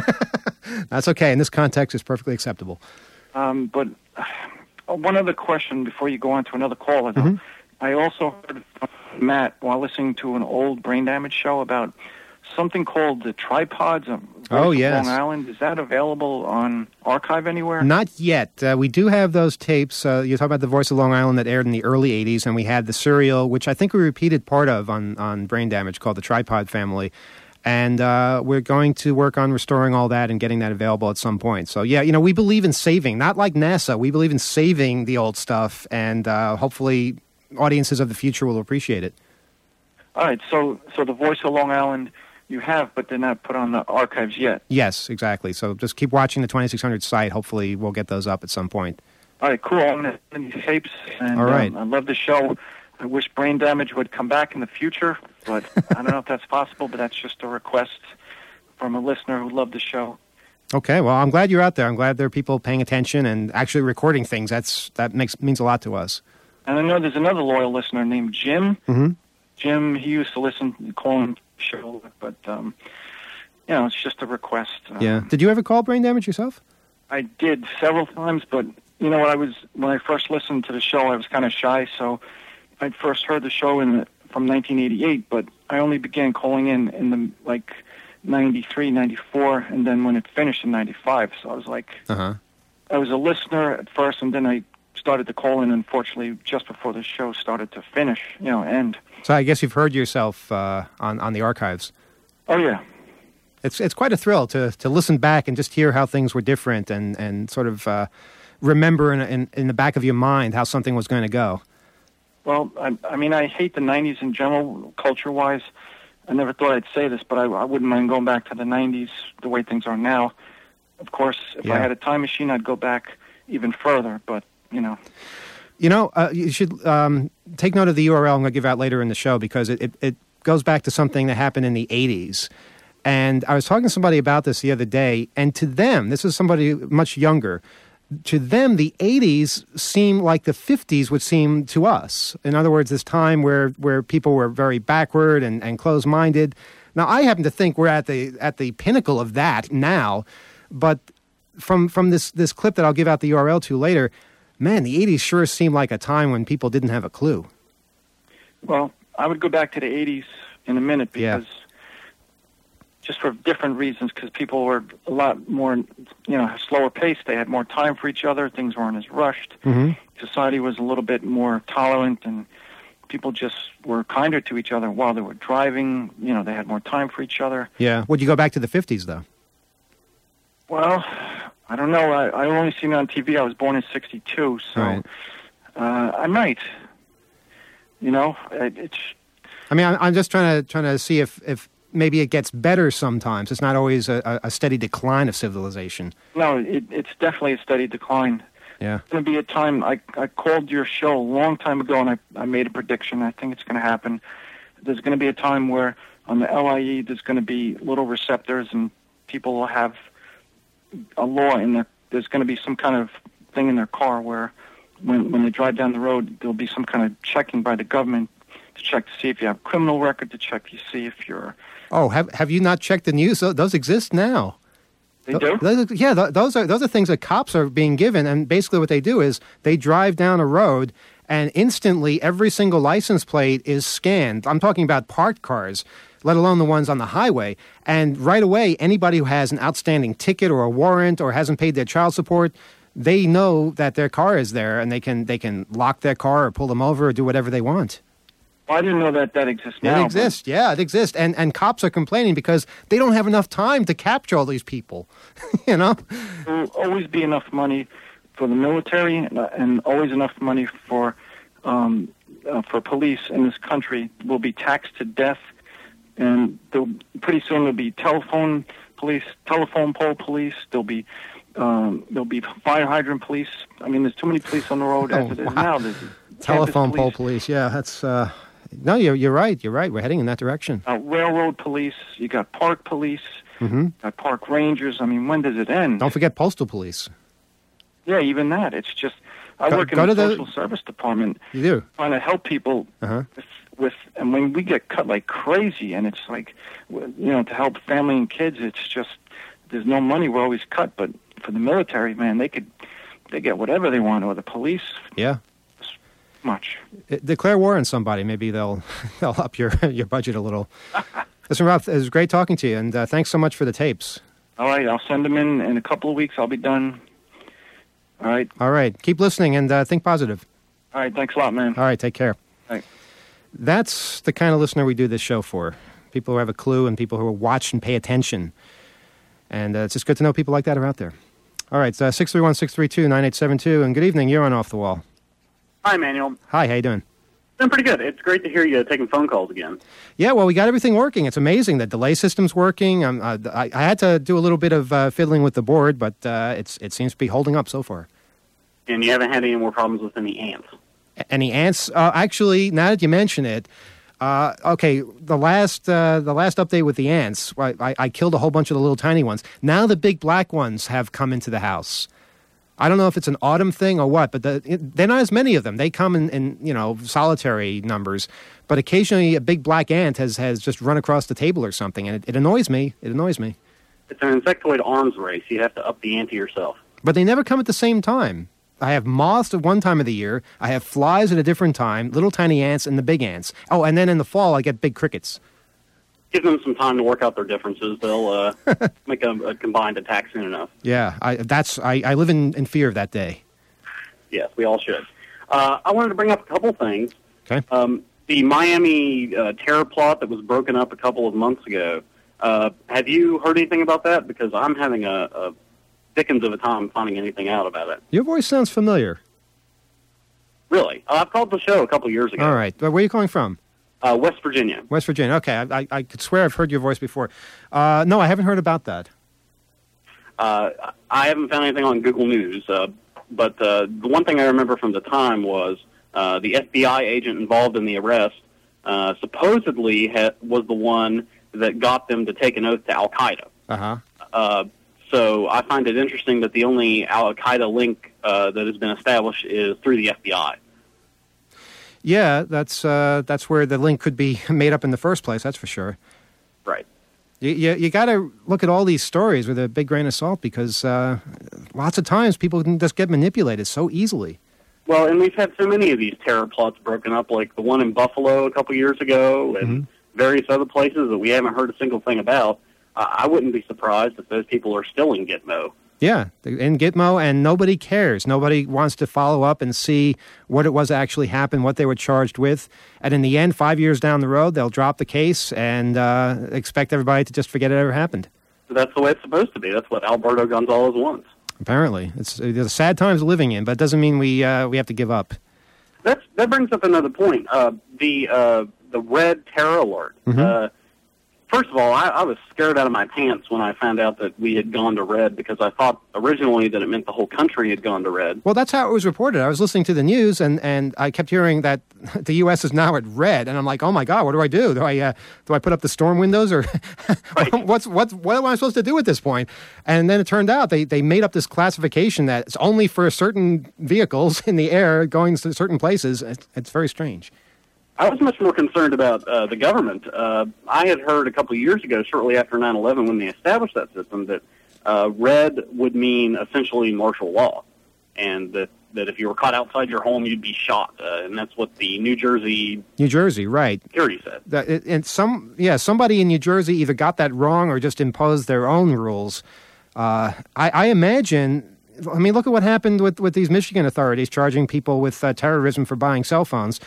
That's okay. In this context, it's perfectly acceptable. um, but uh, one other question before you go on to another caller. though. Mhm. I also heard from Matt while listening to an old brain damage show about something called the tripods of Oh, Voice of yes. Long Island. Is that available on archive anywhere? Not yet. Uh, we do have those tapes. Uh, you're talking about The Voice of Long Island that aired in the early eighties, and we had the serial, which I think we repeated part of on, on Brain Damage, called The Tripod Family. And uh, we're going to work on restoring all that and getting that available at some point. So, yeah, you know, we believe in saving, not like NASA. We believe in saving the old stuff, and uh, hopefully audiences of the future will appreciate it. All right, so so the Voice of Long Island you have, but they're not put on the archives yet. Yes, exactly. So just keep watching the twenty-six hundred site. Hopefully we'll get those up at some point. All right, cool. I'm going to send these tapes, and All right. um, I love the show. I wish Brain Damage would come back in the future, but I don't know if that's possible, but that's just a request from a listener who loved the show. Okay, well, I'm glad you're out there. I'm glad there are people paying attention and actually recording things. That's That makes means a lot to us. And I know there's another loyal listener named Jim. Mm-hmm. Jim, he used to listen, call him the show, but, um, you know, it's just a request. Um, Yeah. Did you ever call Brain Damage yourself? I did several times, but, you know, when I was when I first listened to the show, I was kind of shy, so I first heard the show in the, from nineteen eighty-eight, but I only began calling in in the, like, ninety-three, ninety-four, and then when it finished in ninety-five, so I was like, Uh-huh. I was a listener at first, and then I started to call in, unfortunately, just before the show started to finish, you know, end. So I guess you've heard yourself uh, on, on the archives. Oh, yeah. It's it's quite a thrill to, to listen back and just hear how things were different and, and sort of uh, remember in, in in the back of your mind how something was going to go. Well, I, I mean, I hate the nineties in general, culture-wise. I never thought I'd say this, but I, I wouldn't mind going back to the nineties, the way things are now. Of course, if Yeah. I had a time machine, I'd go back even further, but, you know. You know, uh, you should um, take note of the U R L I'm going to give out later in the show because it, it, it goes back to something that happened in the eighties. And I was talking to somebody about this the other day, and to them, this is somebody much younger, to them, the eighties seem like the fifties would seem to us. In other words, this time where, where people were very backward and, and closed-minded. Now, I happen to think we're at the at the pinnacle of that now, but from from this, this clip that I'll give out the U R L to later, man, the eighties sure seemed like a time when people didn't have a clue. Well, I would go back to the eighties in a minute Yeah. because just for different reasons, because people were a lot more, you know, slower paced. They had more time for each other. Things weren't as rushed. Mm-hmm. Society was a little bit more tolerant, and people just were kinder to each other while they were driving. You know, they had more time for each other. Yeah. Would you go back to the fifties, though? Well, I don't know. I, I only seen it on T V. I was born in sixty-two, so Right. uh, I might. You know, it, it's I mean, I'm, I'm just trying to trying to see if, if maybe it gets better sometimes. It's not always a, a steady decline of civilization. no, it, it's definitely a steady decline. Yeah. It's going to be a time. I I called your show a long time ago, and I I made a prediction. I think it's going to happen. There's going to be a time where on the L I E there's going to be little receptors, and people will have a law in there. There's going to be some kind of thing in their car where when when they drive down the road, there'll be some kind of checking by the government to check to see if you have a criminal record, to check to see if you're. Oh, have have you not checked the news? Tho- Those exist now. They do? Those, yeah, th- those are those are things that cops are being given, and basically what they do is they drive down a road, and instantly every single license plate is scanned. I'm talking about parked cars, let alone the ones on the highway. And right away, anybody who has an outstanding ticket or a warrant or hasn't paid their child support, they know that their car is there, and they can they can lock their car or pull them over or do whatever they want. Well, I didn't know that that exists now. It but- exists, yeah, it exists. And and cops are complaining because they don't have enough time to capture all these people, you know? There will always be enough money for the military and, and always enough money for um, uh, for police in this country. Will be taxed to death, and there'll, pretty soon there'll be telephone police, telephone pole police. There'll be um, there'll be fire hydrant police. I mean, there's too many police on the road Oh, as it is wow. now. There's Telephone campus pole police, police, yeah, that's... Uh, no, you're, you're right, you're right. We're heading in that direction. uh, railroad police. You got park police. Mm-hmm. Got park rangers. I mean, when does it end? Don't forget postal police. Yeah, even that. It's just I Go- work in go the to the- social service department. You do? Trying to help people Uh-huh. with, with, and when we get cut like crazy, and it's like, w- you know, to help family and kids, it's just there's no money. We're always cut, but for the military, man, they could they get whatever they want, or the police, Yeah. much. I- declare war on somebody. Maybe they'll they'll up your your budget a little. Listen, Ralph, it was great talking to you, and uh, thanks so much for the tapes. All right, I'll send them in in a couple of weeks. I'll be done. All right, All right, keep listening and uh, think positive. all right. Thanks a lot, man. All right, take care. All right. That's the kind of listener we do this show for. People who have a clue and people who watch and pay attention. And uh, it's just good to know people like that are out there. All right, uh, six three one, six three two, nine eight seven two, and good evening. You're on Off the Wall. Hi, Manuel. Hi, how you doing? Doing pretty good. It's great to hear you taking phone calls again. Yeah, well, we got everything working. It's amazing. The delay system's working. Um, uh, I, I had to do a little bit of uh, fiddling with the board, but uh, it's it seems to be holding up so far. And you haven't had any more problems with any ants. A- Any ants? Uh, actually, now that you mention it, uh, okay, the last uh, the last update with the ants, I, I, I killed a whole bunch of the little tiny ones. Now the big black ones have come into the house. I don't know if it's an autumn thing or what, but the, it, they're not as many of them. They come in, in, you know, solitary numbers. But occasionally a big black ant has, has just run across the table or something, and it, it annoys me. It annoys me. It's an insectoid arms race. You have to up the ante yourself. But they never come at the same time. I have moths at one time of the year. I have flies at a different time, little tiny ants and the big ants. Oh, and then in the fall I get big crickets. give them some time to work out their differences. They'll uh, make a, a combined attack soon enough. Yeah, I, that's I, I live in, in fear of that day. Yes, we all should. Uh, I wanted to bring up a couple things. Okay. Um, the Miami uh, terror plot that was broken up a couple of months ago. Uh, have you heard anything about that? Because I'm having a, a dickens of a time finding anything out about it. Your voice sounds familiar. Really? Uh, I've called the show a couple years ago. All right. Where are you calling from? Uh, West Virginia. West Virginia. Okay. I, I, I could swear I've heard your voice before. Uh, no, I haven't heard about that. Uh, I haven't found anything on Google News, uh, but uh, the one thing I remember from the time was uh, the F B I agent involved in the arrest uh, supposedly ha- was the one that got them to take an oath to Al-Qaeda. Uh-huh. Uh, so I find it interesting that the only Al-Qaeda link uh, that has been established is through the F B I. Yeah, that's uh, that's where the link could be made up in the first place, that's for sure. Right. You, you, you got to look at all these stories with a big grain of salt because uh, lots of times people can just get manipulated so easily. Well, and we've had so many of these terror plots broken up, like the one in Buffalo a couple years ago and mm-hmm. various other places that we haven't heard a single thing about. Uh, I wouldn't be surprised if those people are still in Gitmo. Yeah, in Gitmo, and nobody cares. Nobody wants to follow up and see what it was that actually happened, what they were charged with. And in the end, five years down the road, they'll drop the case and uh, expect everybody to just forget it ever happened. That's the way it's supposed to be. That's what Alberto Gonzalez wants. Apparently. It's there's sad times living in, but it doesn't mean we uh, we have to give up. That's, that brings up another point. Uh, the uh, the red terror alert. Mm-hmm. Uh, first of all, I, I was scared out of my pants when I found out that we had gone to red because I thought originally that it meant the whole country had gone to red. Well, that's how it was reported. I was listening to the news, and, and I kept hearing that the U S is now at red, and I'm like, oh my God, what do I do? Do I uh, do I put up the storm windows, or right. what's what's what am I supposed to do at this point? And then it turned out they, they made up this classification that it's only for certain vehicles in the air going to certain places. It's, it's very strange. I was much more concerned about uh, the government. Uh, I had heard a couple of years ago, shortly after nine eleven, when they established that system, that uh, red would mean essentially martial law, and that, that if you were caught outside your home, you'd be shot. Uh, and that's what the New Jersey New Jersey, right? security said. That, it, and some, yeah, somebody in New Jersey either got that wrong or just imposed their own rules. Uh, I, I imagine. I mean, look at what happened with, with these Michigan authorities charging people with uh, terrorism for buying cell phones.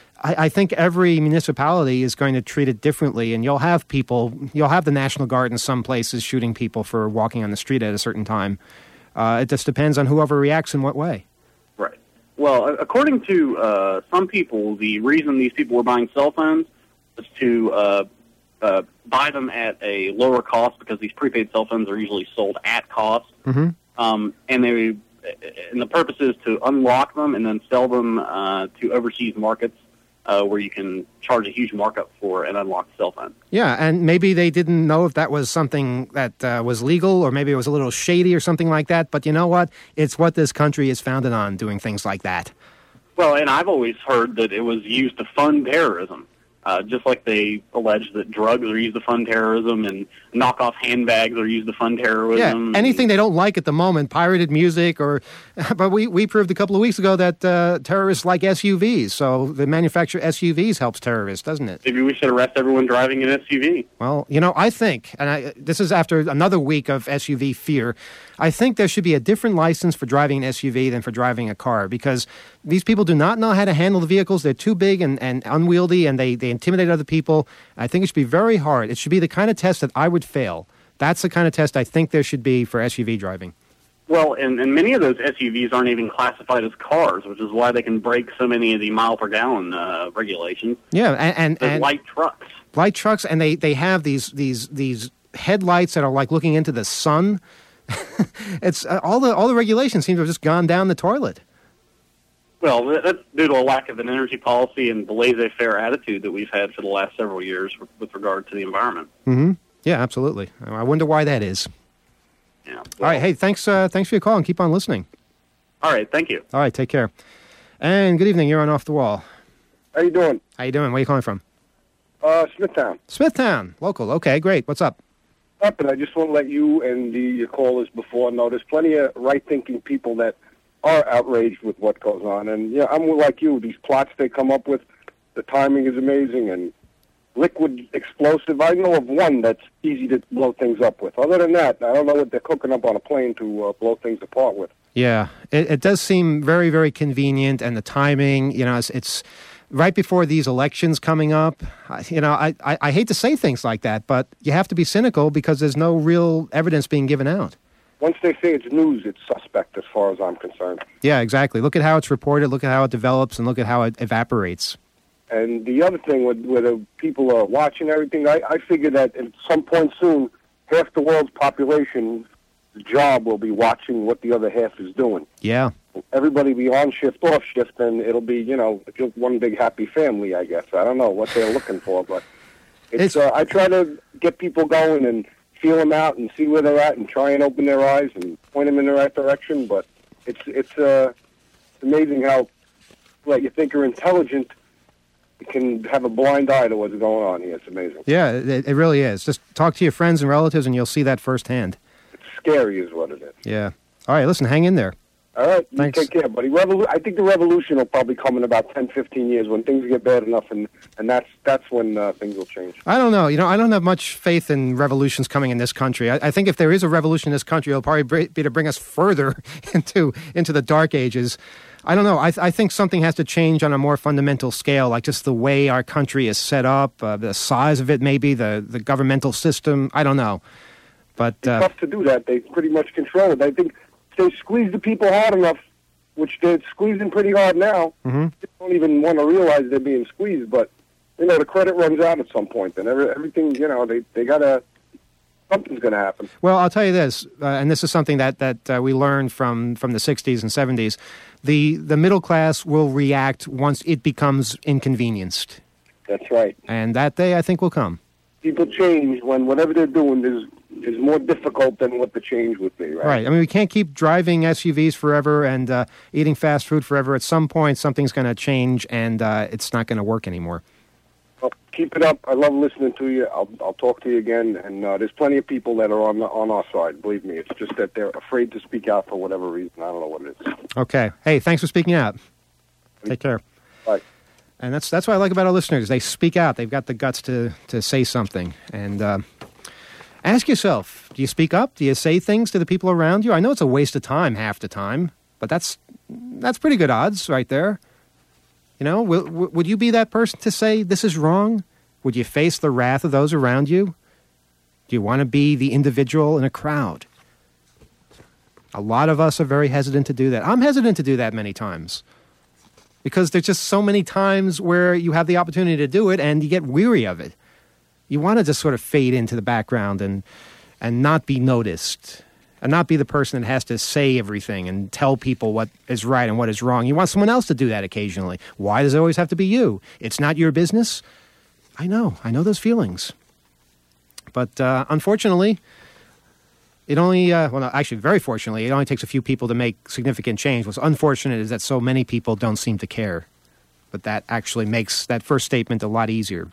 I think every municipality is going to treat it differently, and you'll have people, you'll have the National Guard in some places shooting people for walking on the street at a certain time. Uh, it just depends on whoever reacts in what way. Right. Well, according to uh, some people, the reason these people were buying cell phones was to uh, uh, buy them at a lower cost because these prepaid cell phones are usually sold at cost. Mm-hmm. Um, and they, and the purpose is to unlock them and then sell them uh, to overseas markets. Uh, where you can charge a huge markup for an unlocked cell phone. Yeah, and maybe they didn't know if that was something that uh, was legal, or maybe it was a little shady or something like that. But you know what? It's what this country is founded on, doing things like that. Well, and I've always heard that it was used to fund terrorism. Uh, just like they allege that drugs are used to fund terrorism and knockoff handbags are used to fund terrorism. Yeah, anything they don't like at the moment, pirated music, or. But we, we proved a couple of weeks ago that uh, terrorists like S U Vs, so the manufacture of S U Vs helps terrorists, doesn't it? Maybe we should arrest everyone driving an S U V. Well, you know, I think, and I, this is after another week of S U V fear, I think there should be a different license for driving an S U V than for driving a car, because these people do not know how to handle the vehicles. They're too big and, and unwieldy, and they, they intimidate other people. I think it should be very hard. It should be the kind of test that I would fail. That's the kind of test I think there should be for S U V driving. Well, and, and many of those S U Vs aren't even classified as cars, which is why they can break so many of the mile per gallon uh, regulations. Yeah, and, and, Those and light trucks. Light trucks, and they, they have these these these headlights that are like looking into the sun. It's uh, all the all the regulations seem to have just gone down the toilet. Well, that's due to a lack of an energy policy and the laissez-faire attitude that we've had for the last several years with regard to the environment. Mm-hmm. Yeah, absolutely. I wonder why that is. Yeah. Well, all right. Hey, thanks. Uh, thanks for your call, and keep on listening. All right. Thank you. All right. Take care. And good evening. You're on Off the Wall. How you doing? How you doing? Where are you calling from? Uh, Smithtown. Smithtown. Local. Okay. Great. What's up? Nothing. I just want to let you and the callers before know there's plenty of right-thinking people that are outraged with what goes on. And, yeah, I'm like you. These plots they come up with, the timing is amazing, and liquid explosive. I know of one that's easy to blow things up with. Other than that, I don't know what they're cooking up on a plane to uh, blow things apart with. Yeah, it, it does seem very, very convenient, and the timing, you know, it's, it's right before these elections coming up. I- You know, I, I, I hate to say things like that, but you have to be cynical because there's no real evidence being given out. Once they say it's news, it's suspect as far as I'm concerned. Yeah, exactly. Look at how it's reported, look at how it develops, and look at how it evaporates. And the other thing, with, where the people are watching everything, I, I figure that at some point soon, half the world's population's job will be watching what the other half is doing. Yeah. Everybody be on shift, off shift, and it'll be, you know, just one big happy family, I guess. I don't know what they're looking for, but it's, It's- uh, I try to get people going and feel them out and see where they're at and try and open their eyes and point them in the right direction, but it's it's uh, amazing how, like, you think you're intelligent, you can have a blind eye to what's going on here. It's amazing. Yeah, it, it really is. Just talk to your friends and relatives, and you'll see that firsthand. It's scary is what it is. Yeah. All right, listen, hang in there. All right, you Thanks. take care, buddy. Revolu- I think the revolution will probably come in about ten, fifteen years when things get bad enough, and, and that's that's when uh, things will change. I don't know. You know, I don't have much faith in revolutions coming in this country. I, I think if there is a revolution in this country, it'll probably br- be to bring us further into into the dark ages. I don't know. I, I think something has to change on a more fundamental scale, like just the way our country is set up, uh, the size of it, maybe the the governmental system. I don't know, but It's uh, tough to do that. They pretty much control it. I think if they squeeze the people hard enough, which they're squeezing pretty hard now, Mhm. they don't even want to realize they're being squeezed. But, you know, the credit runs out at some point, and every, everything, you know, they, they got to, something's going to happen. Well, I'll tell you this, uh, and this is something that that uh, we learned from from the sixties and seventies. The the middle class will react once it becomes inconvenienced, That's right. and that day I think will come. People change when whatever they're doing is is more difficult than what the change would be, right? Right. I mean, we can't keep driving S U Vs forever and uh, eating fast food forever. At some point, something's going to change, and uh, it's not going to work anymore. Well, keep it up. I love listening to you. I'll, I'll talk to you again. And uh, there's plenty of people that are on the, on our side. Believe me, it's just that they're afraid to speak out for whatever reason. I don't know what it is. Okay. Hey, thanks for speaking out. Take care. Bye. And that's that's what I like about our listeners. They speak out. They've got the guts to to say something. And uh, ask yourself: do you speak up? Do you say things to the people around you? I know it's a waste of time half the time, but that's that's pretty good odds right there. You know, will, w- would you be that person to say this is wrong? Would you face the wrath of those around you? Do you want to be the individual in a crowd? A lot of us are very hesitant to do that. I'm hesitant to do that many times because there's just so many times where you have the opportunity to do it and you get weary of it. You want to just sort of fade into the background and and not be noticed and not be the person that has to say everything and tell people what is right and what is wrong. You want someone else to do that occasionally. Why does it always have to be you? It's not your business. I know. I know those feelings. But uh, unfortunately, it only, uh, well, no, actually, very fortunately, it only takes a few people to make significant change. What's unfortunate is that so many people don't seem to care. But that actually makes that first statement a lot easier.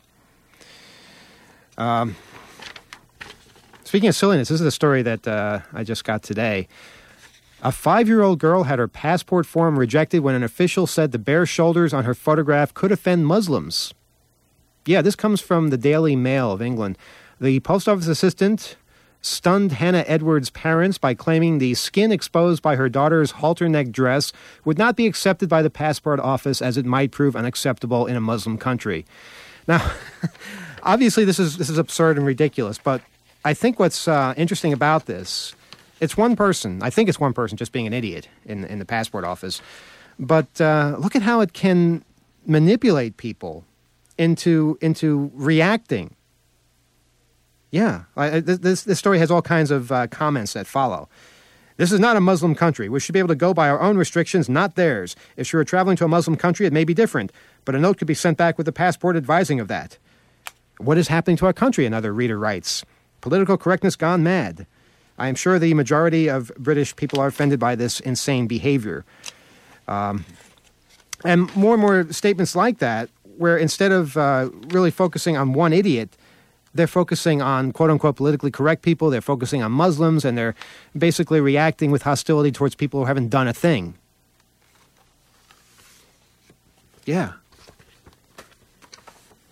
Um, speaking of silliness, this is a story that uh, I just got today. A five-year-old girl had her passport form rejected when an official said the bare shoulders on her photograph could offend Muslims. Yeah, this comes from the Daily Mail of England. The post office assistant stunned Hannah Edwards' parents by claiming the skin exposed by her daughter's halter-neck dress would not be accepted by the passport office as it might prove unacceptable in a Muslim country. Now, obviously this is this is absurd and ridiculous, but I think what's uh, interesting about this, it's one person, I think it's one person just being an idiot in, in the passport office, but uh, look at how it can manipulate people into into reacting. Yeah, I, this this story has all kinds of uh, comments that follow. This is not a Muslim country. We should be able to go by our own restrictions, not theirs. If you were traveling to a Muslim country, it may be different, but a note could be sent back with a passport advising of that. What is happening to our country, another reader writes. Political correctness gone mad. I am sure the majority of British people are offended by this insane behavior. Um, and more and more statements like that, where instead of uh, really focusing on one idiot, they're focusing on quote-unquote politically correct people, they're focusing on Muslims, and they're basically reacting with hostility towards people who haven't done a thing. Yeah.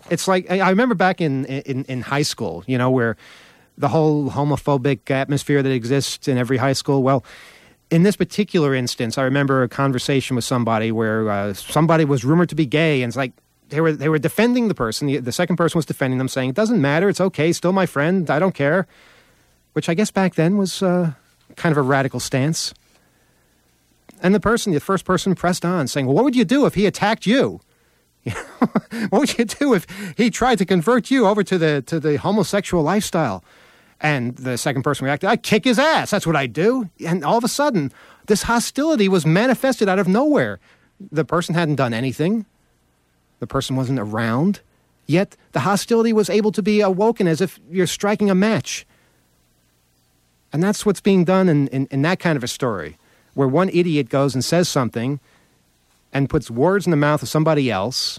It's like, I remember back in, in, in high school, you know, where the whole homophobic atmosphere that exists in every high school. Well, in this particular instance, I remember a conversation with somebody where uh, somebody was rumored to be gay, and it's like they were they were defending the person. The, the second person was defending them, saying, it doesn't matter, it's okay, still my friend, I don't care. Which I guess back then was uh, kind of a radical stance. And the person, the first person pressed on, saying, well, what would you do if he attacked you? You know, what would you do if he tried to convert you over to the to the homosexual lifestyle? And the second person reacted, I'd kick his ass. That's what I'd do. And all of a sudden, this hostility was manifested out of nowhere. The person hadn't done anything. The person wasn't around. Yet the hostility was able to be awoken as if you're striking a match. And that's what's being done in, in, in that kind of a story, where one idiot goes and says something and puts words in the mouth of somebody else,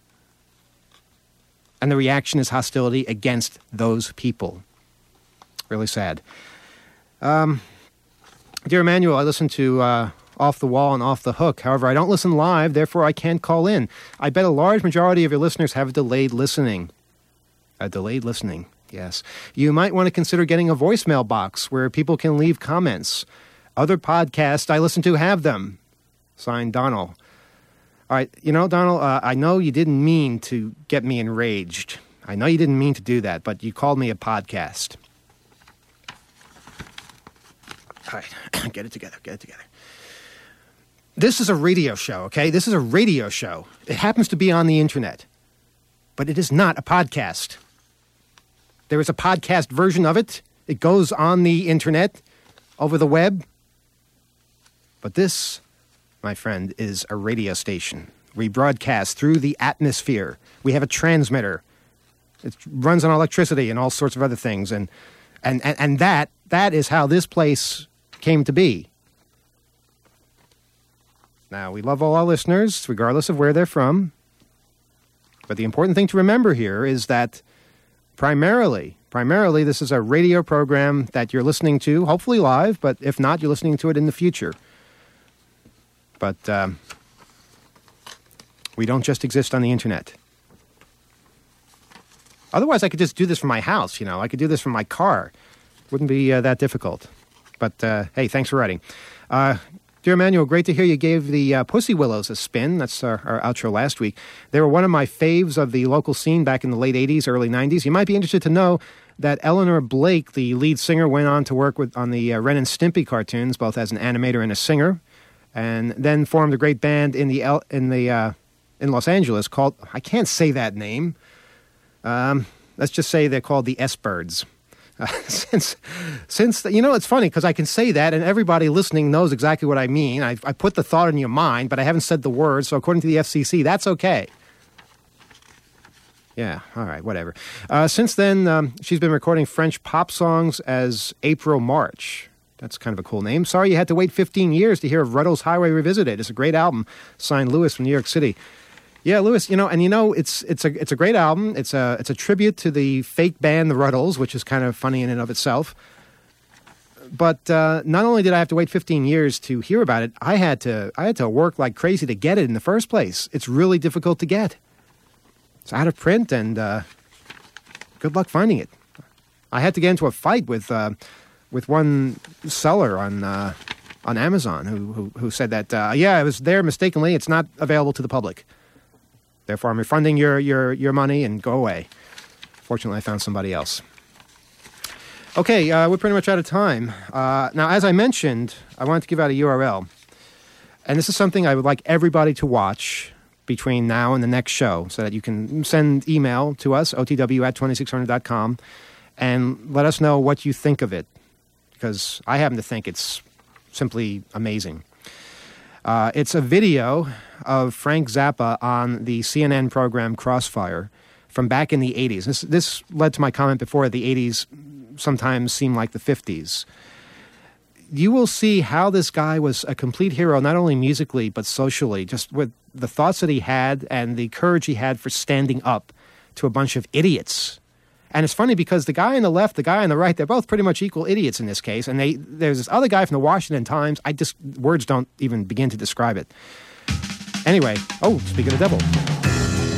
and the reaction is hostility against those people. Really sad. Um, dear Emmanuel, I listen to uh, Off the Wall and Off the Hook. However, I don't listen live, therefore I can't call in. I bet a large majority of your listeners have delayed listening. A delayed listening, yes. You might want to consider getting a voicemail box where people can leave comments. Other podcasts I listen to have them. Signed, Donald. All right, you know, Donald, uh, I know you didn't mean to get me enraged. I know you didn't mean to do that, but you called me a podcast. All right, get it together, get it together. This is a radio show, okay? This is a radio show. It happens to be on the internet, but it is not a podcast. There is a podcast version of it. It goes on the internet, over the web. But this, my friend, is a radio station. We broadcast through the atmosphere. We have a transmitter. It runs on electricity and all sorts of other things. And and, and, and that that is how this place came to be. Now, we love all our listeners, regardless of where they're from. But the important thing to remember here is that primarily, primarily, this is a radio program that you're listening to, hopefully live, but if not, you're listening to it in the future. But um, we don't just exist on the internet. Otherwise, I could just do this from my house, you know. I could do this from my car. Wouldn't be uh, that difficult. But, uh, hey, thanks for writing. Uh, dear Emmanuel, great to hear you gave the uh, Pussy Willows a spin. That's our, our outro last week. They were one of my faves of the local scene back in the late eighties, early nineties. You might be interested to know that Eleanor Blake, the lead singer, went on to work with on the uh, Ren and Stimpy cartoons, both as an animator and a singer, and then formed a great band in the El- in the uh, in Los Angeles called, I can't say that name. Um, let's just say they're called the S-Birds. Uh, since, since you know, it's funny because I can say that and everybody listening knows exactly what I mean. I, I put the thought in your mind, but I haven't said the words, so according to the F C C, that's okay. Yeah, all right, whatever. Uh, since then, um, she's been recording French pop songs as April March. That's kind of a cool name. Sorry you had to wait fifteen years to hear of Ruddles Highway Revisited. It's a great album. Signed, Lewis from New York City. Yeah, Lewis, you know, and you know, it's it's a it's a great album. It's a it's a tribute to the fake band, the Ruddles, which is kind of funny in and of itself. But uh, not only did I have to wait fifteen years to hear about it, I had to I had to work like crazy to get it in the first place. It's really difficult to get. It's out of print, and uh, good luck finding it. I had to get into a fight with uh, with one seller on uh, on Amazon who who, who said that uh, yeah, it was there mistakenly. It's not available to the public. Therefore, I'm refunding your, your, your money and go away. Fortunately, I found somebody else. Okay, uh, we're pretty much out of time. Uh, now, as I mentioned, I wanted to give out a U R L. And this is something I would like everybody to watch between now and the next show so that you can send email to us, O T W at twenty-six hundred dot com, and let us know what you think of it. Because I happen to think it's simply amazing. Uh, it's a video of Frank Zappa on the C N N program Crossfire from back in the eighties. This, this led to my comment before, the eighties sometimes seem like the fifties. You will see how this guy was a complete hero, not only musically, but socially, just with the thoughts that he had and the courage he had for standing up to a bunch of idiots. And it's funny because the guy on the left, the guy on the right, they're both pretty much equal idiots in this case. And they there's this other guy from the Washington Times. I just, words don't even begin to describe it. Anyway, oh, speak of the devil.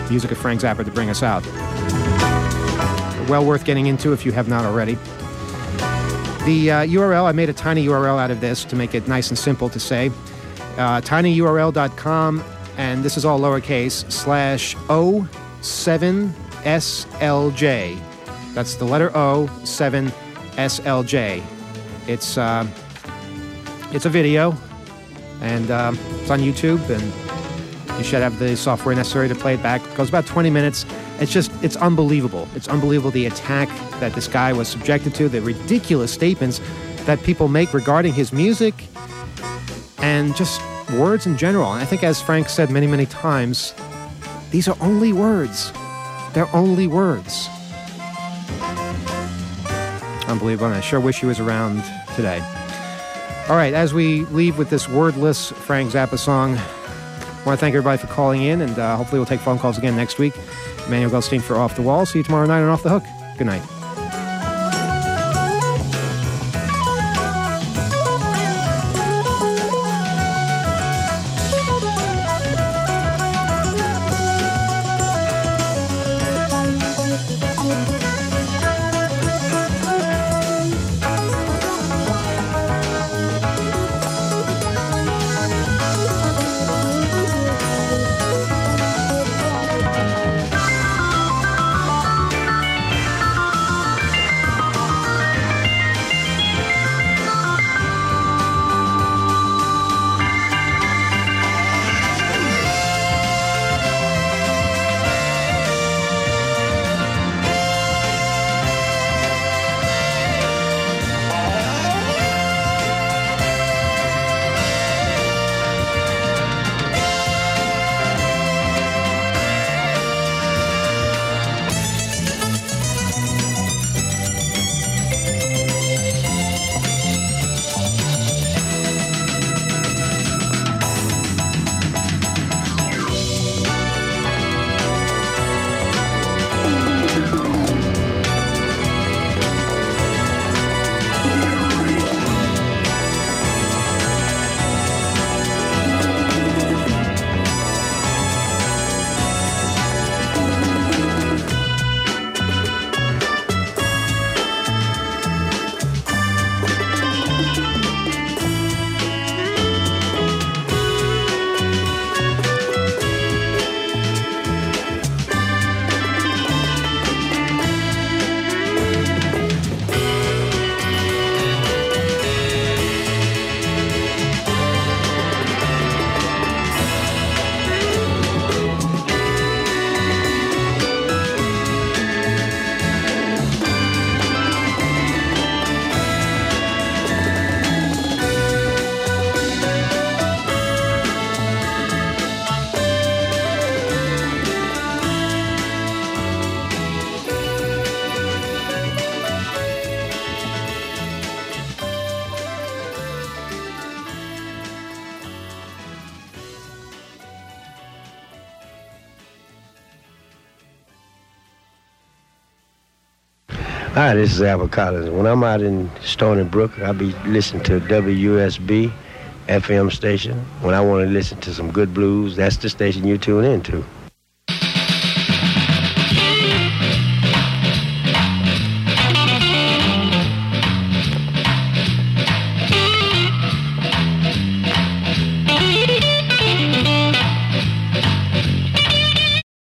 music of Frank Zappa to bring us out. Well worth getting into if you have not already. The uh, U R L, I made a tiny U R L out of this to make it nice and simple to say. Uh, tinyurl dot com, and this is all lowercase, slash O seven S L J. That's the letter O, seven S L J. It's, uh, it's a video, and uh, it's on YouTube, and you should have the software necessary to play it back. It goes about twenty minutes. It's just, it's unbelievable. It's unbelievable the attack that this guy was subjected to, the ridiculous statements that people make regarding his music, and just words in general. And I think, as Frank said many, many times, these are only words. They're only words. Unbelievable, and I sure wish he was around today. All right, as we leave with this wordless Frank Zappa song, I want to thank everybody for calling in, and uh, hopefully we'll take phone calls again next week. Emmanuel Goldstein for Off the Wall. See you tomorrow night on Off the Hook. Good night. Hi, this is Albert Collins. When I'm out in Stony Brook, I'll be listening to W S B F M station. When I want to listen to some good blues, that's the station you tune into.